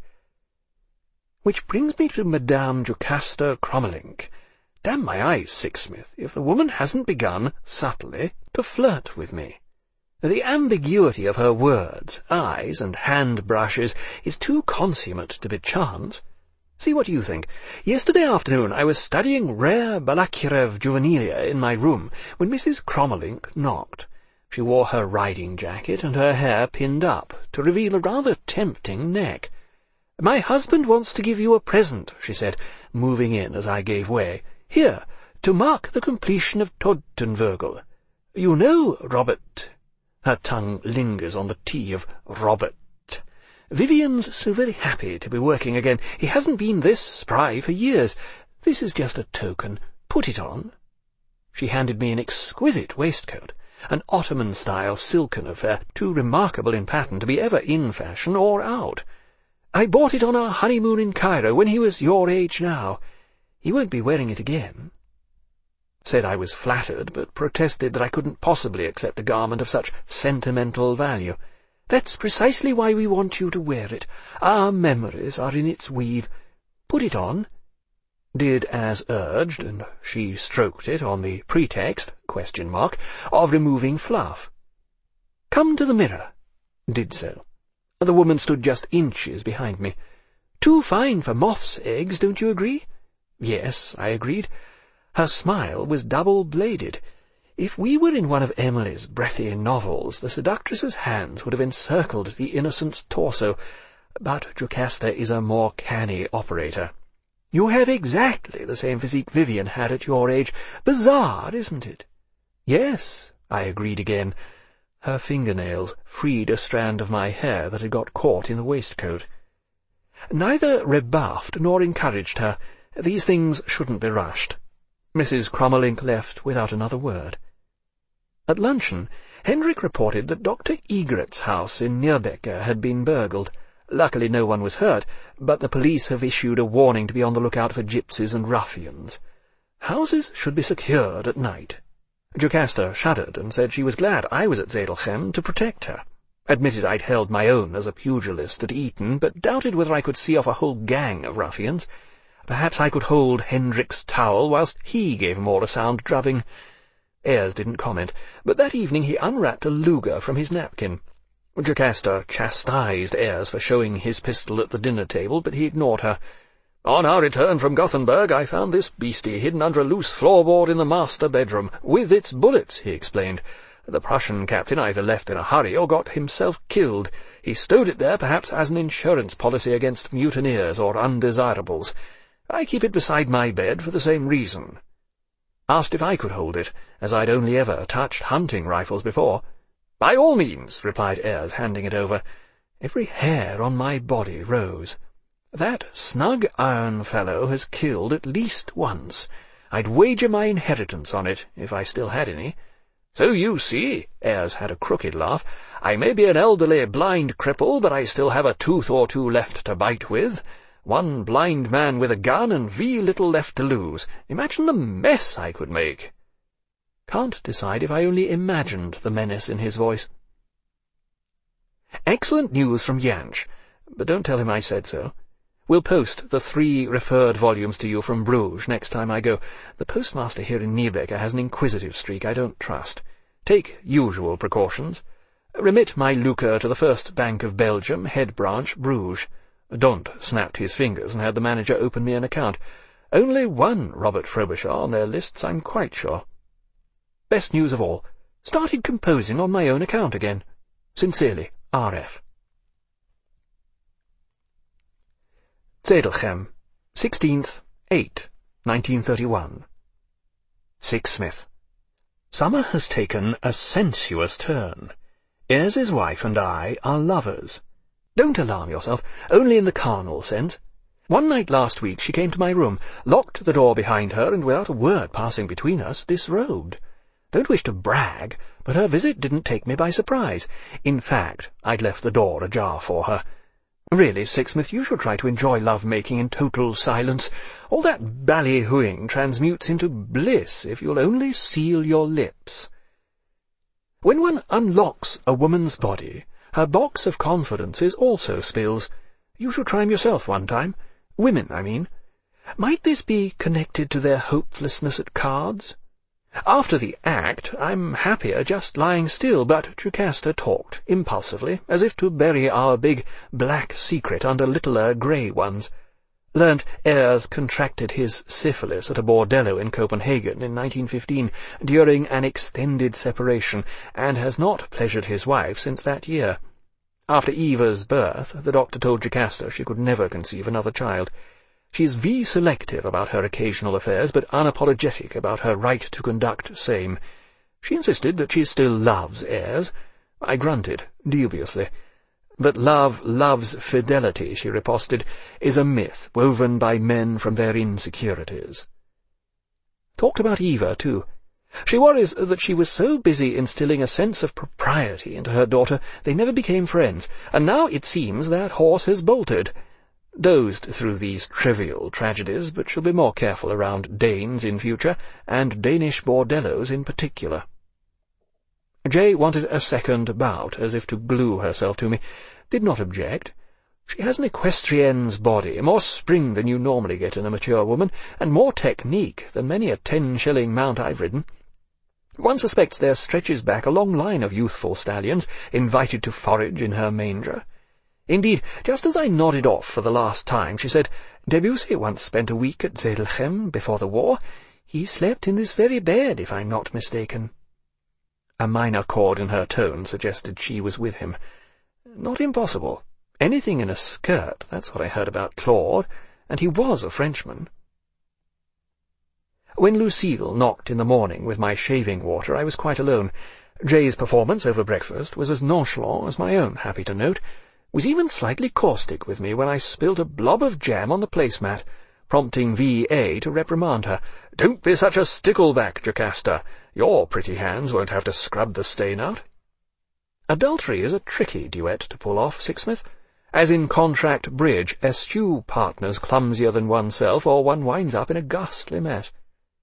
Which brings me to Madame Jocasta Crommelink. Damn my eyes, Sixsmith, if the woman hasn't begun, subtly, to flirt with me. The ambiguity of her words, eyes, and hand-brushes is too consummate to be chance. See what you think. Yesterday afternoon I was studying rare Balakirev juvenilia in my room when Missus Crommelink knocked. She wore her riding jacket and her hair pinned up to reveal a rather tempting neck. "My husband wants to give you a present," she said, moving in as I gave way. "Here, to mark the completion of Totenvögel. You know, Robert—" Her tongue lingers on the T of Robert. "Vivian's so very happy to be working again. He hasn't been this spry for years. This is just a token. Put it on." She handed me an exquisite waistcoat, an Ottoman-style silken affair, too remarkable in pattern to be ever in fashion or out. "I bought it on our honeymoon in Cairo, when he was your age now. He won't be wearing it again." Said I was flattered, but protested that I couldn't possibly accept a garment of such sentimental value. "That's precisely why we want you to wear it. Our memories are in its weave. put it on, did as urged, and she stroked it on the pretext, question mark, of removing fluff. Come to the mirror, did so. The woman stood just inches behind me. Too fine for moth's eggs, don't you agree? Yes, I agreed. Her smile was double-bladed. If we were in one of Emily's breathy novels, the seductress's hands would have encircled the innocent's torso, but Jocasta is a more canny operator. You have exactly the same physique Vivian had at your age. Bizarre, isn't it? Yes, I agreed again. Her fingernails freed a strand of my hair that had got caught in the waistcoat. Neither rebuffed nor encouraged her. These things shouldn't be rushed. Missus Crommelink left without another word. At luncheon, Hendrik reported that Doctor Egret's house in Neerbecker had been burgled. Luckily no one was hurt, but the police have issued a warning to be on the lookout for gypsies and ruffians. Houses should be secured at night. Jocasta shuddered and said she was glad I was at Zedelgem to protect her. Admitted I'd held my own as a pugilist at Eton, but doubted whether I could see off a whole gang of ruffians. Perhaps I could hold Hendrik's towel whilst he gave them all a sound drubbing. Ayres didn't comment, but that evening he unwrapped a Luger from his napkin. Jocasta chastised Ayres for showing his pistol at the dinner-table, but he ignored her. On our return from Gothenburg, I found this beastie hidden under a loose floorboard in the master bedroom, with its bullets, he explained. The Prussian captain either left in a hurry or got himself killed. He stowed it there, perhaps as an insurance policy against mutineers or undesirables. I keep it beside my bed for the same reason. Asked if I could hold it, as I'd only ever touched hunting rifles before. By all means, replied Ayres, handing it over. Every hair on my body rose. That snug iron fellow has killed at least once. I'd wager my inheritance on it, if I still had any. So you see, Ayres had a crooked laugh, I may be an elderly blind cripple, but I still have a tooth or two left to bite with. One blind man with a gun and very little left to lose. Imagine the mess I could make. Can't decide if I only imagined the menace in his voice. Excellent news from Jansch, but don't tell him I said so. We'll post the three referred volumes to you from Bruges next time I go. The postmaster here in Neerbecker has an inquisitive streak I don't trust. Take usual precautions. Remit my lucre to the First Bank of Belgium, head branch, Bruges. Dont snapped his fingers and had the manager open me an account. Only one Robert Frobisher on their lists, I'm quite sure. Best news of all. Started composing on my own account again. Sincerely, R F Zedelgem, sixteenth, eighth, nineteen thirty-one. Six Smith. Summer has taken a sensuous turn. Ayres's wife and I are lovers. Don't alarm yourself, only in the carnal sense. One night last week she came to my room, locked the door behind her, and without a word passing between us, disrobed. Don't wish to brag, but her visit didn't take me by surprise. In fact, I'd left the door ajar for her. Really, Sixsmith, you should try to enjoy love-making in total silence. All that ballyhooing transmutes into bliss if you'll only seal your lips. When one unlocks a woman's body, her box of confidences also spills. You should try 'em yourself one time. Women, I mean. Might this be connected to their hopelessness at cards? After the act, I'm happier just lying still, but Jocasta talked, impulsively, as if to bury our big black secret under littler grey ones. Learnt Ayres contracted his syphilis at a bordello in Copenhagen in nineteen fifteen, during an extended separation, and has not pleasured his wife since that year. After Eva's birth, the doctor told Jocasta she could never conceive another child. She is very selective about her occasional affairs, but unapologetic about her right to conduct same. She insisted that she still loves Ayres. I grunted, dubiously. That love loves fidelity, she riposted, is a myth woven by men from their insecurities. Talked about Eva, too. She worries that she was so busy instilling a sense of propriety into her daughter they never became friends, and now it seems that horse has bolted. Dozed through these trivial tragedies, but shall be more careful around Danes in future, and Danish bordellos in particular. Jay wanted a second bout, as if to glue herself to me. Did not object. She has an equestrienne's body, more spring than you normally get in a mature woman, and more technique than many a ten-shilling mount I've ridden. One suspects there stretches back a long line of youthful stallions, invited to forage in her manger. Indeed, just as I nodded off for the last time, she said, "Debussy once spent a week at Zedelgem before the war. He slept in this very bed, if I'm not mistaken." A minor chord in her tone suggested she was with him. Not impossible. Anything in a skirt, that's what I heard about Claude, and he was a Frenchman. When Lucille knocked in the morning with my shaving water, I was quite alone. Jay's performance over breakfast was as nonchalant as my own, happy to note, was even slightly caustic with me when I spilt a blob of jam on the placemat, prompting V A to reprimand her. "Don't be such a stickleback, Jocasta. Your pretty hands won't have to scrub the stain out." Adultery is a tricky duet to pull off, Sixsmith. As in contract bridge, eschew partners clumsier than oneself, or one winds up in a ghastly mess.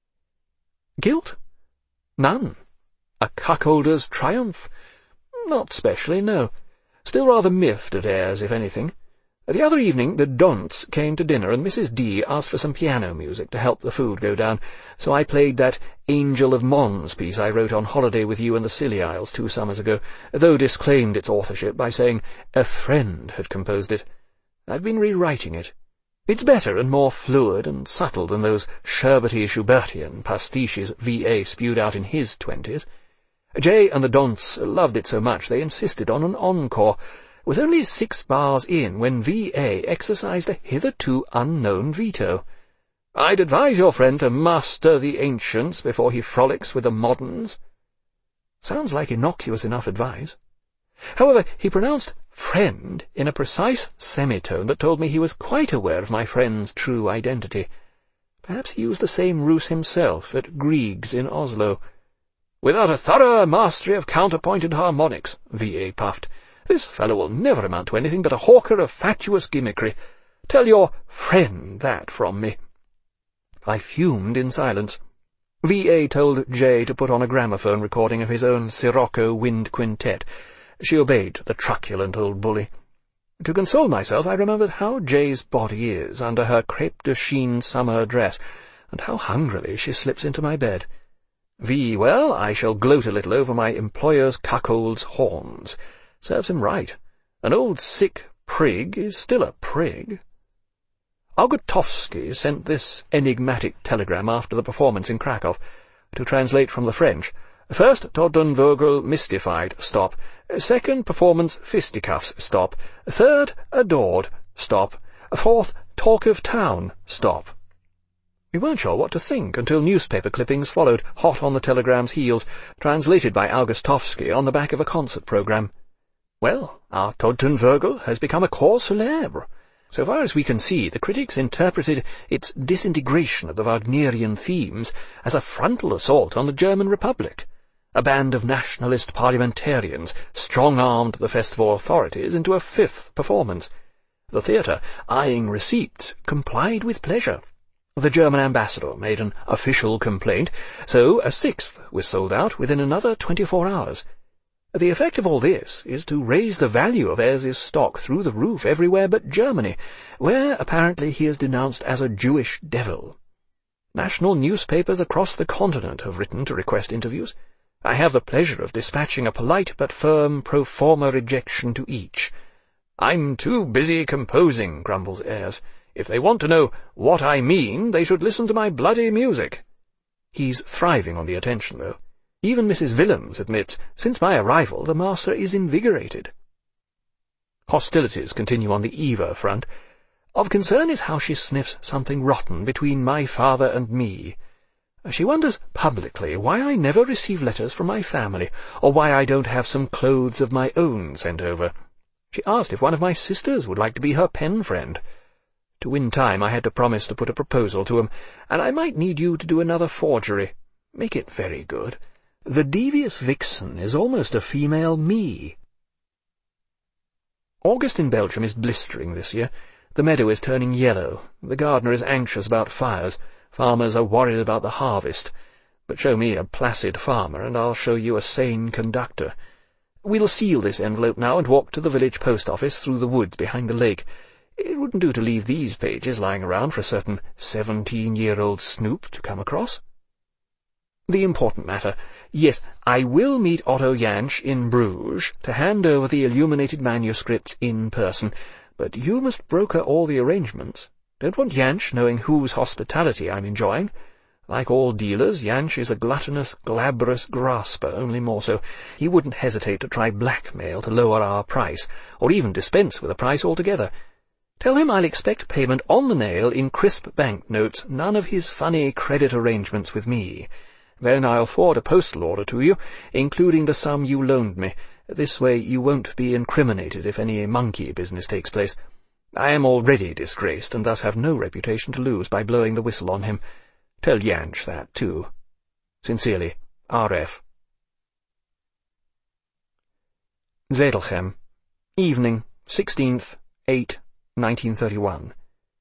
Guilt? None. A cuckolder's triumph? Not specially, no. Still rather miffed at airs, if anything. The other evening the Donts came to dinner, and Missus D asked for some piano music to help the food go down, so I played that Angel of Mons piece I wrote on holiday with you in the Scilly Isles two summers ago, though disclaimed its authorship by saying a friend had composed it. I've been rewriting it. It's better and more fluid and subtle than those sherbety Schubertian pastiches V A spewed out in his twenties. Jay and the Donts loved it so much they insisted on an encore. It was only six bars in when V A exercised a hitherto unknown veto. "I'd advise your friend to master the ancients before he frolics with the moderns." Sounds like innocuous enough advice. However, he pronounced friend in a precise semitone that told me he was quite aware of my friend's true identity. Perhaps he used the same ruse himself at Grieg's in Oslo. "Without a thorough mastery of counterpointed harmonics," V A puffed, "this fellow will never amount to anything but a hawker of fatuous gimmickry. Tell your friend that from me." I fumed in silence. V A told Jay to put on a gramophone recording of his own Sirocco wind quintet. She obeyed the truculent old bully. To console myself, I remembered how Jay's body is under her crepe de chine summer dress, and how hungrily she slips into my bed. V, well, I shall gloat a little over my employer's cuckold's horns. Serves him right. An old sick prig is still a prig. Augustowski sent this enigmatic telegram after the performance in Krakow. To translate from the French, first, Todtenvogel mystified, stop. Second, performance fisticuffs, stop. Third, adored, stop. Fourth, talk of town, stop. We weren't sure what to think until newspaper clippings followed, hot on the telegram's heels, translated by Augustowski on the back of a concert programme. Well, our Todtenvogel has become a cause célèbre. So far as we can see, the critics interpreted its disintegration of the Wagnerian themes as a frontal assault on the German Republic. A band of nationalist parliamentarians strong-armed the festival authorities into a fifth performance. The theatre, eyeing receipts, complied with pleasure. The German ambassador made an official complaint, so a sixth was sold out within another twenty-four hours. The effect of all this is to raise the value of Ayres's stock through the roof everywhere but Germany, where apparently he is denounced as a Jewish devil. National newspapers across the continent have written to request interviews. I have the pleasure of dispatching a polite but firm pro forma rejection to each. "I'm too busy composing," grumbles Ayres. "If they want to know what I mean, they should listen to my bloody music." He's thriving on the attention, though. Even Missus Willems admits, since my arrival, the master is invigorated. Hostilities continue on the Eva front. Of concern is how she sniffs something rotten between my father and me. She wonders publicly why I never receive letters from my family, or why I don't have some clothes of my own sent over. She asked if one of my sisters would like to be her pen friend. To win time, I had to promise to put a proposal to him, and I might need you to do another forgery. Make it very good. The devious vixen is almost a female me. August in Belgium is blistering this year. The meadow is turning yellow. The gardener is anxious about fires. Farmers are worried about the harvest. But show me a placid farmer, and I'll show you a sane conductor. We'll seal this envelope now and walk to the village post office through the woods behind the lake. It wouldn't do to leave these pages lying around for a certain seventeen-year-old snoop to come across. The important matter. Yes, I will meet Otto Jansch in Bruges to hand over the illuminated manuscripts in person, but you must broker all the arrangements. Don't want Jansch knowing whose hospitality I'm enjoying. Like all dealers, Jansch is a gluttonous, glabrous grasper, only more so. He wouldn't hesitate to try blackmail to lower our price, or even dispense with a price altogether. Tell him I'll expect payment on the nail in crisp banknotes, none of his funny credit arrangements with me. Then I'll forward a postal order to you, including the sum you loaned me. This way you won't be incriminated if any monkey business takes place. I am already disgraced, and thus have no reputation to lose by blowing the whistle on him. Tell Jansch that, too. Sincerely, R F Zedelgem. Evening, sixteenth, eighth, nineteen thirty-one.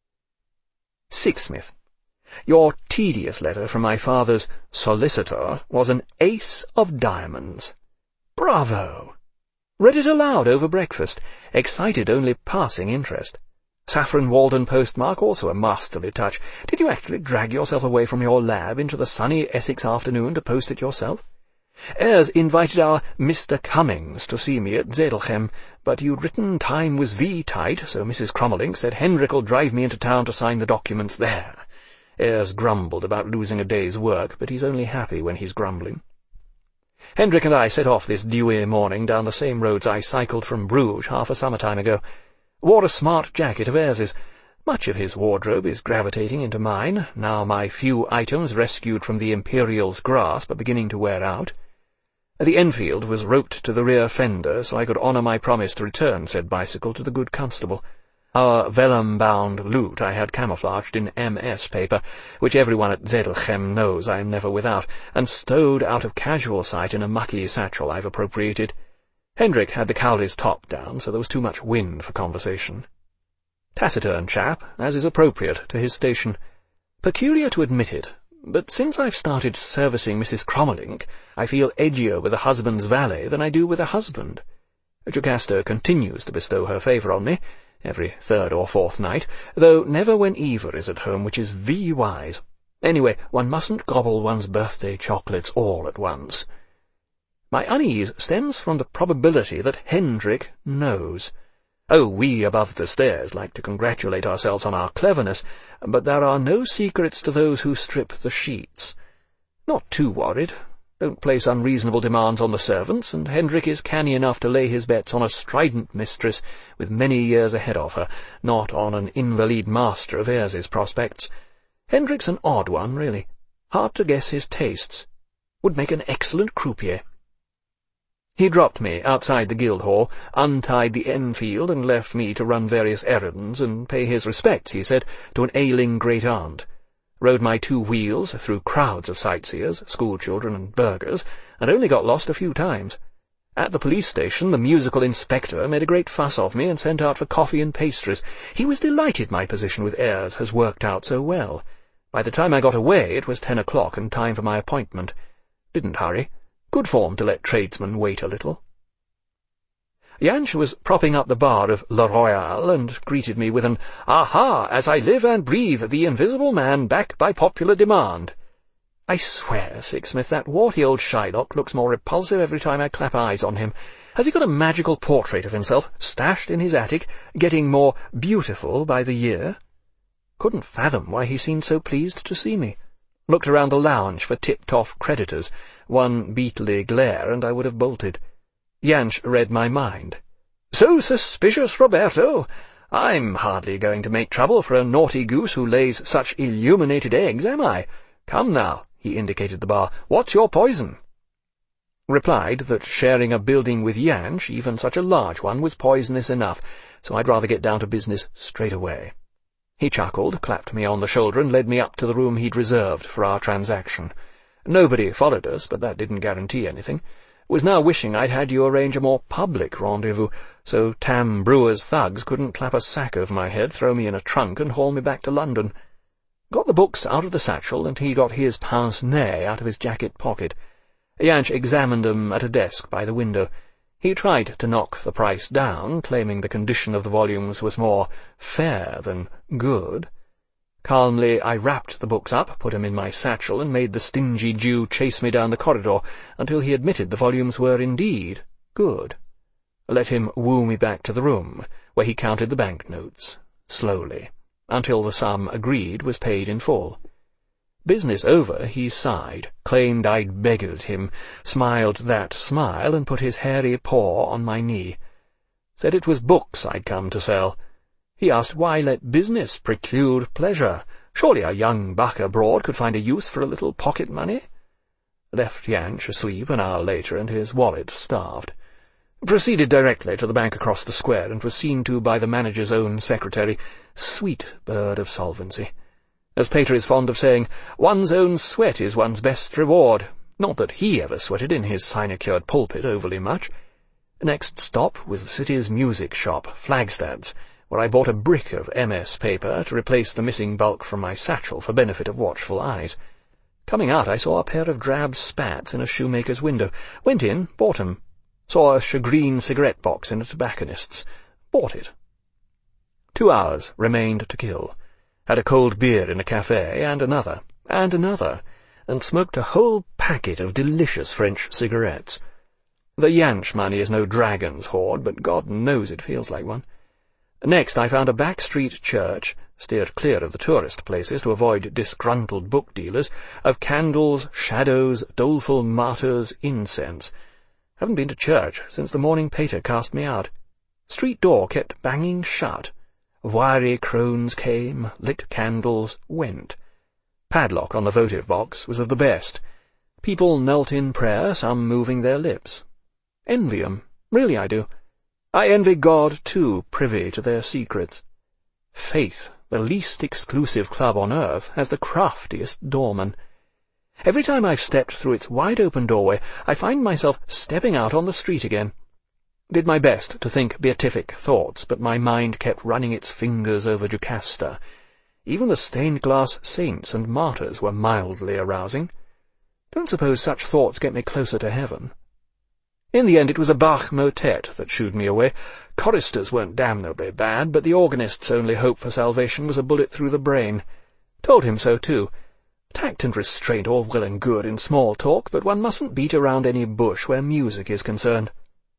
Sixsmith. Your tedious letter from my father's solicitor was an ace of diamonds. Bravo! Read it aloud over breakfast, excited only passing interest. Saffron Walden postmark, also a masterly touch. Did you actually drag yourself away from your lab into the sunny Essex afternoon to post it yourself? Ayres invited our Mister Cummings to see me at Zedelgem, but you'd written time was V tight, so Missus Crommelink said Hendrick'll drive me into town to sign the documents there. Ayres grumbled about losing a day's work, but he's only happy when he's grumbling. Hendrick and I set off this dewy morning down the same roads I cycled from Bruges half a summer time ago. Wore a smart jacket of Ayres's. Much of his wardrobe is gravitating into mine, now my few items rescued from the Imperial's grasp are beginning to wear out. The Enfield was roped to the rear fender, so I could honour my promise to return said bicycle to the good constable. Our vellum-bound loot I had camouflaged in M S paper, which everyone at Zedelgem knows I am never without, and stowed out of casual sight in a mucky satchel I've appropriated. Hendrick had the Cowley's top down, so there was too much wind for conversation. Taciturn chap, as is appropriate to his station. Peculiar to admit it, but since I've started servicing Missus Crommelink, I feel edgier with a husband's valet than I do with a husband. Jocasta continues to bestow her favour on me, every third or fourth night, though never when Eva is at home, which is V-wise. Anyway, one mustn't gobble one's birthday chocolates all at once. My unease stems from the probability that Hendrick knows. Oh, we above the stairs like to congratulate ourselves on our cleverness, but there are no secrets to those who strip the sheets. Not too worried. Don't place unreasonable demands on the servants, and Hendrick is canny enough to lay his bets on a strident mistress with many years ahead of her, not on an invalid master of Ayres's prospects. Hendrick's an odd one, really. Hard to guess his tastes. Would make an excellent croupier. He dropped me outside the Guildhall, untied the Enfield, and left me to run various errands and pay his respects, he said, to an ailing great-aunt. Rode my two wheels through crowds of sightseers, schoolchildren and burghers, and only got lost a few times. At the police station the musical inspector made a great fuss of me and sent out for coffee and pastries. He was delighted my position with Ayres has worked out so well. By the time I got away it was ten o'clock and time for my appointment. Didn't hurry. Good form to let tradesmen wait a little. Jansch was propping up the bar of Le Royal and greeted me with an "Aha, as I live and breathe, the Invisible Man back by popular demand." I swear, Sixsmith, that warty old Shylock looks more repulsive every time I clap eyes on him. Has he got a magical portrait of himself stashed in his attic, getting more beautiful by the year? Couldn't fathom why he seemed so pleased to see me. Looked around the lounge for tipped-off creditors. One beetly glare, and I would have bolted. Jansch read my mind. "So suspicious, Roberto! I'm hardly going to make trouble for a naughty goose who lays such illuminated eggs, am I? Come now," he indicated the bar, "what's your poison?" Replied that sharing a building with Jansch, even such a large one, was poisonous enough, so I'd rather get down to business straight away. He chuckled, clapped me on the shoulder, and led me up to the room he'd reserved for our transaction. Nobody followed us, but that didn't guarantee anything. Was now wishing I'd had you arrange a more public rendezvous, so Tam Brewer's thugs couldn't clap a sack over my head, throw me in a trunk, and haul me back to London. Got the books out of the satchel, and he got his pince-nez out of his jacket pocket. Jansch examined them at a desk by the window. He tried to knock the price down, claiming the condition of the volumes was more fair than good. Calmly I wrapped the books up, put them in my satchel, and made the stingy Jew chase me down the corridor until he admitted the volumes were indeed good. Let him woo me back to the room, where he counted the banknotes, slowly, until the sum agreed was paid in full. Business over, he sighed, claimed I'd beggared him, smiled that smile, and put his hairy paw on my knee. Said it was books I'd come to sell. He asked why let business preclude pleasure. Surely a young buck abroad could find a use for a little pocket money. Left Jansch asleep an hour later, and his wallet starved. Proceeded directly to the bank across the square, and was seen to by the manager's own secretary. Sweet bird of solvency. As Pater is fond of saying, one's own sweat is one's best reward. Not that he ever sweated in his sinecured pulpit overly much. Next stop was the city's music shop, Flagstad's, where I bought a brick of M S paper to replace the missing bulk from my satchel for benefit of watchful eyes. Coming out I saw a pair of drab spats in a shoemaker's window. Went in, bought 'em. Saw a shagreen cigarette box in a tobacconist's. Bought it. Two hours remained to kill. Had a cold beer in a cafe, and another, and another, and smoked a whole packet of delicious French cigarettes. The Jansch money is no dragon's hoard, but God knows it feels like one. Next I found a back-street church, steered clear of the tourist places to avoid disgruntled book dealers, of candles, shadows, doleful martyrs, incense. Haven't been to church since the morning Pater cast me out. Street door kept banging shut. Wiry crones came, lit candles, went. Padlock on the votive box was of the best. People knelt in prayer, some moving their lips. Envy 'em, really I do. I envy God, too, privy to their secrets. Faith, the least exclusive club on earth, has the craftiest doorman. Every time I've stepped through its wide-open doorway, I find myself stepping out on the street again. Did my best to think beatific thoughts, but my mind kept running its fingers over Jocasta. Even the stained-glass saints and martyrs were mildly arousing. Don't suppose such thoughts get me closer to heaven. In the end it was a Bach motet that shooed me away. Choristers weren't damnably bad, but the organist's only hope for salvation was a bullet through the brain. Told him so, too. Tact and restraint all well and good in small talk, but one mustn't beat around any bush where music is concerned.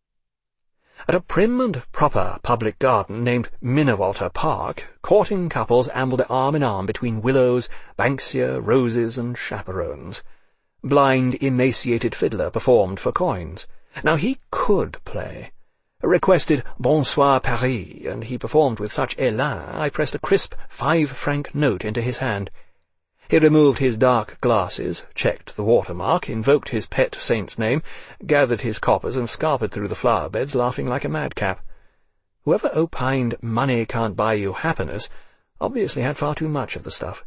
At a prim and proper public garden named Minnewater Park, courting couples ambled arm in arm between willows, banksia, roses, and chaperones. Blind, emaciated fiddler performed for coins. Now he could play. Requested Bonsoir Paris, and he performed with such élan I pressed a crisp five-franc note into his hand. He removed his dark glasses, checked the watermark, invoked his pet saint's name, gathered his coppers, and scarpered through the flower-beds, laughing like a madcap. Whoever opined money can't buy you happiness obviously had far too much of the stuff.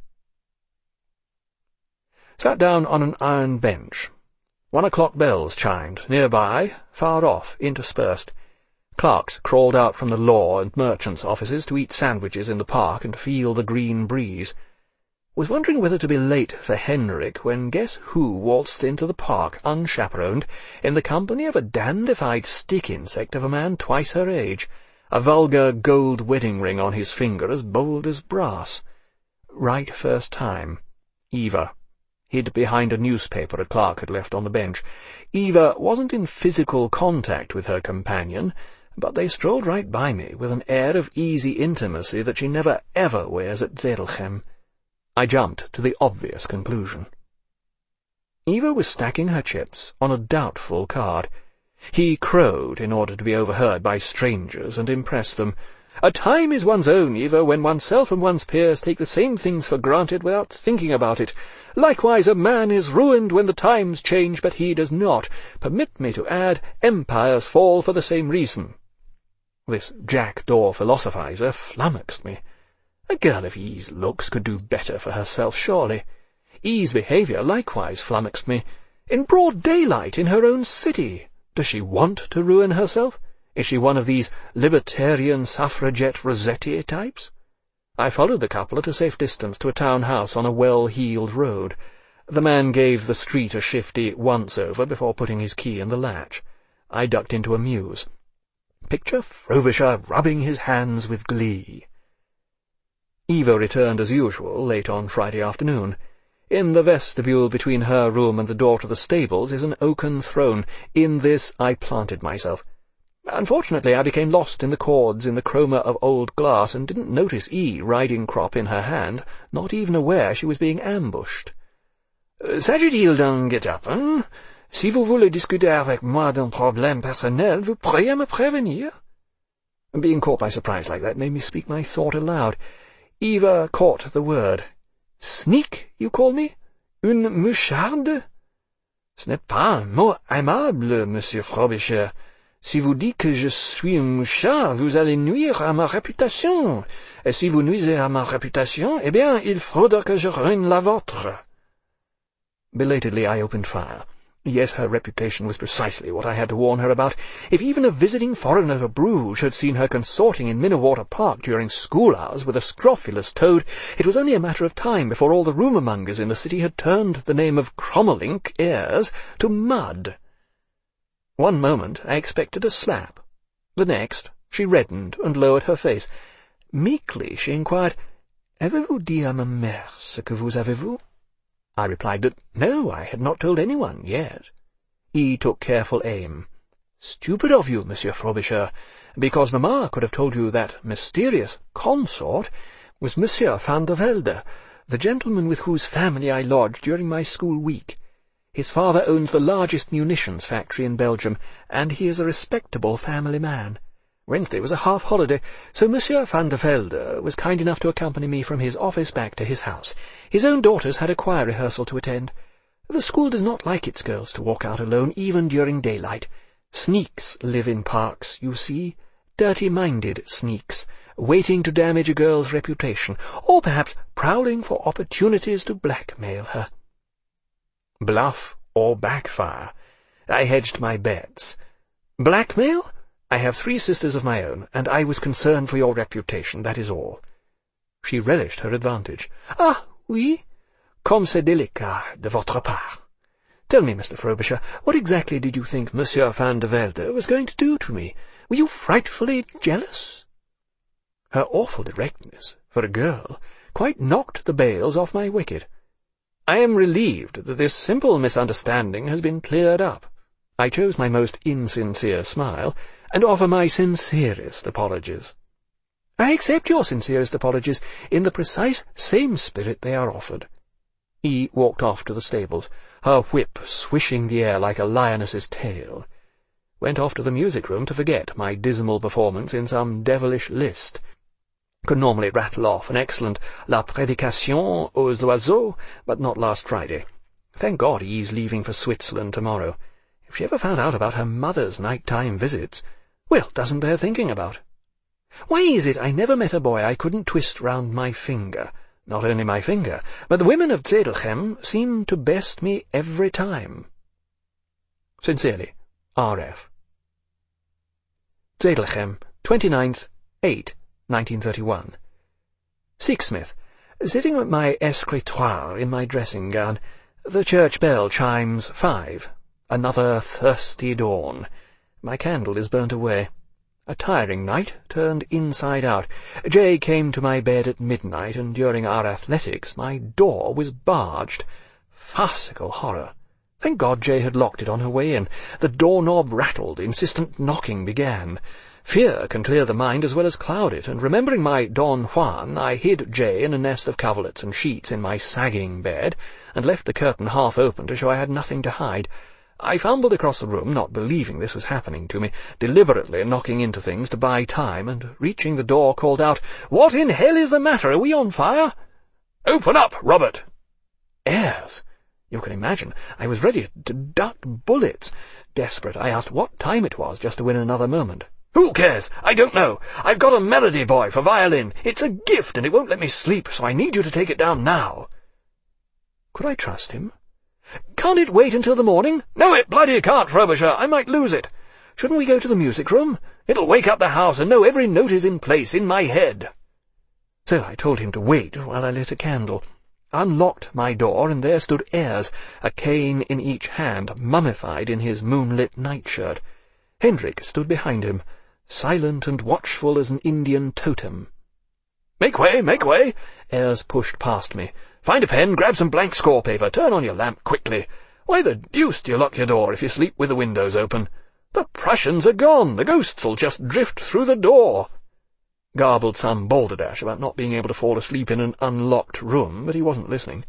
Sat down on an iron bench. One o'clock bells chimed, nearby, far off, interspersed. Clerks crawled out from the law and merchants' offices to eat sandwiches in the park and feel the green breeze. Was wondering whether to be late for Henrik when guess who waltzed into the park unchaperoned in the company of a dandified stick-insect of a man twice her age, a vulgar gold wedding ring on his finger as bold as brass. Right first time. Eva. Hid behind a newspaper a clerk had left on the bench. Eva wasn't in physical contact with her companion, but they strolled right by me with an air of easy intimacy that she never ever wears at Zedelchem. I jumped to the obvious conclusion. Eva was stacking her chips on a doubtful card. He crowed in order to be overheard by strangers and impress them. A time is one's own, Eva, when oneself and one's peers take the same things for granted without thinking about it. Likewise a man is ruined when the times change, but he does not. Permit me to add, empires fall for the same reason. This jackdaw philosophizer flummoxed me. A girl of E's looks could do better for herself, surely. E's behaviour likewise flummoxed me. In broad daylight in her own city. Does she want to ruin herself? Is she one of these libertarian suffragette Rossetti types? I followed the couple at a safe distance to a town house on a well-heeled road. The man gave the street a shifty once-over before putting his key in the latch. I ducked into a muse. Picture Frobisher rubbing his hands with glee. Eva returned as usual late on Friday afternoon. In the vestibule between her room and the door to the stables is an oaken throne. In this I planted myself. Unfortunately, I became lost in the chords in the chroma of old glass, and didn't notice E riding crop in her hand, not even aware she was being ambushed. "S'agit-il d'un guet-apens? Si vous voulez discuter avec moi d'un problème personnel, vous priez me prévenir." Being caught by surprise like that made me speak my thought aloud. Eva caught the word. "Sneak, you call me? Une moucharde? Ce n'est pas un mot aimable, Monsieur Frobisher. Si vous dites que je suis un mouchard, vous allez nuire à ma réputation. Et si vous nuisez à ma réputation, eh bien, il faudra que je ruine la vôtre." Belatedly I opened fire. Yes, her reputation was precisely what I had to warn her about. If even a visiting foreigner to Bruges had seen her consorting in Minnewater Park during school hours with a scrofulous toad, it was only a matter of time before all the rumour-mongers in the city had turned the name of Crommelink Ayres to mud. One moment I expected a slap. The next she reddened and lowered her face. Meekly she inquired, "Avez-vous dit à ma mère ce que vous avez vu?" I replied that no, I had not told anyone yet. E took careful aim. "Stupid of you, Monsieur Frobisher, because Mamma could have told you that mysterious consort was Monsieur van der Velde, the gentleman with whose family I lodged during my school week. His father owns the largest munitions factory in Belgium, and he is a respectable family man. Wednesday was a half-holiday, so Monsieur van der Velde was kind enough to accompany me from his office back to his house. His own daughters had a choir rehearsal to attend. The school does not like its girls to walk out alone, even during daylight. Sneaks live in parks, you see, dirty-minded sneaks, waiting to damage a girl's reputation, or perhaps prowling for opportunities to blackmail her." Bluff or backfire, I hedged my bets. Blackmail? I have three sisters of my own, and I was concerned for your reputation, that is all. She relished her advantage. "Ah, oui? Comme c'est délicat de votre part. Tell me, Mister Frobisher, what exactly did you think Monsieur van der Velde was going to do to me? Were you frightfully jealous?" Her awful directness, for a girl, quite knocked the bales off my wicket. I am relieved that this simple misunderstanding has been cleared up. I chose my most insincere smile, and offer my sincerest apologies. I accept your sincerest apologies in the precise same spirit they are offered. E walked off to the stables, her whip swishing the air like a lioness's tail. Went off to the music-room to forget my dismal performance in some devilish list. Could normally rattle off an excellent La Prédication aux oiseaux, but not last Friday. Thank God E's leaving for Switzerland tomorrow. If she ever found out about her mother's night-time visits, well, doesn't bear thinking about. Why is it I never met a boy I couldn't twist round my finger? Not only my finger, but the women of Zedelgem seem to best me every time. Sincerely, R F Zedelgem, twenty-ninth, eighth, nineteen thirty-one. Sixsmith, sitting at my escritoire in my dressing-gown. The church bell chimes five. Another thirsty dawn. My candle is burnt away. A tiring night, turned inside out. J came to my bed at midnight, and during our athletics my door was barged. Farcical horror. Thank God J had locked it on her way in. The doorknob rattled, insistent knocking began. Fear can clear the mind as well as cloud it, and remembering my Don Juan, I hid J in a nest of coverlets and sheets in my sagging bed, and left the curtain half open to show I had nothing to hide. I fumbled across the room, not believing this was happening to me, deliberately knocking into things to buy time, and reaching the door called out, "What in hell is the matter? Are we on fire?" "Open up, Robert!" Ayres! You can imagine, I was ready to duck bullets. Desperate, I asked what time it was, just to win another moment. "Who cares? I don't know. I've got a melody boy for violin. It's a gift, and it won't let me sleep, so I need you to take it down now." Could I trust him? "Can't it wait until the morning?" "No, it bloody can't, Frobisher. I might lose it." "Shouldn't we go to the music-room?" "It'll wake up the house and know every note is in place in my head." So I told him to wait while I lit a candle, unlocked my door, and there stood Ayres, a cane in each hand, mummified in his moonlit nightshirt. Hendrik stood behind him, silent and watchful as an Indian totem. "Make way, make way!" Ayres pushed past me. "Find a pen, grab some blank score paper, turn on your lamp quickly. Why the deuce do you lock your door if you sleep with the windows open? The Prussians are gone, the ghosts'll just drift through the door." Garbled some balderdash about not being able to fall asleep in an unlocked room, but he wasn't listening.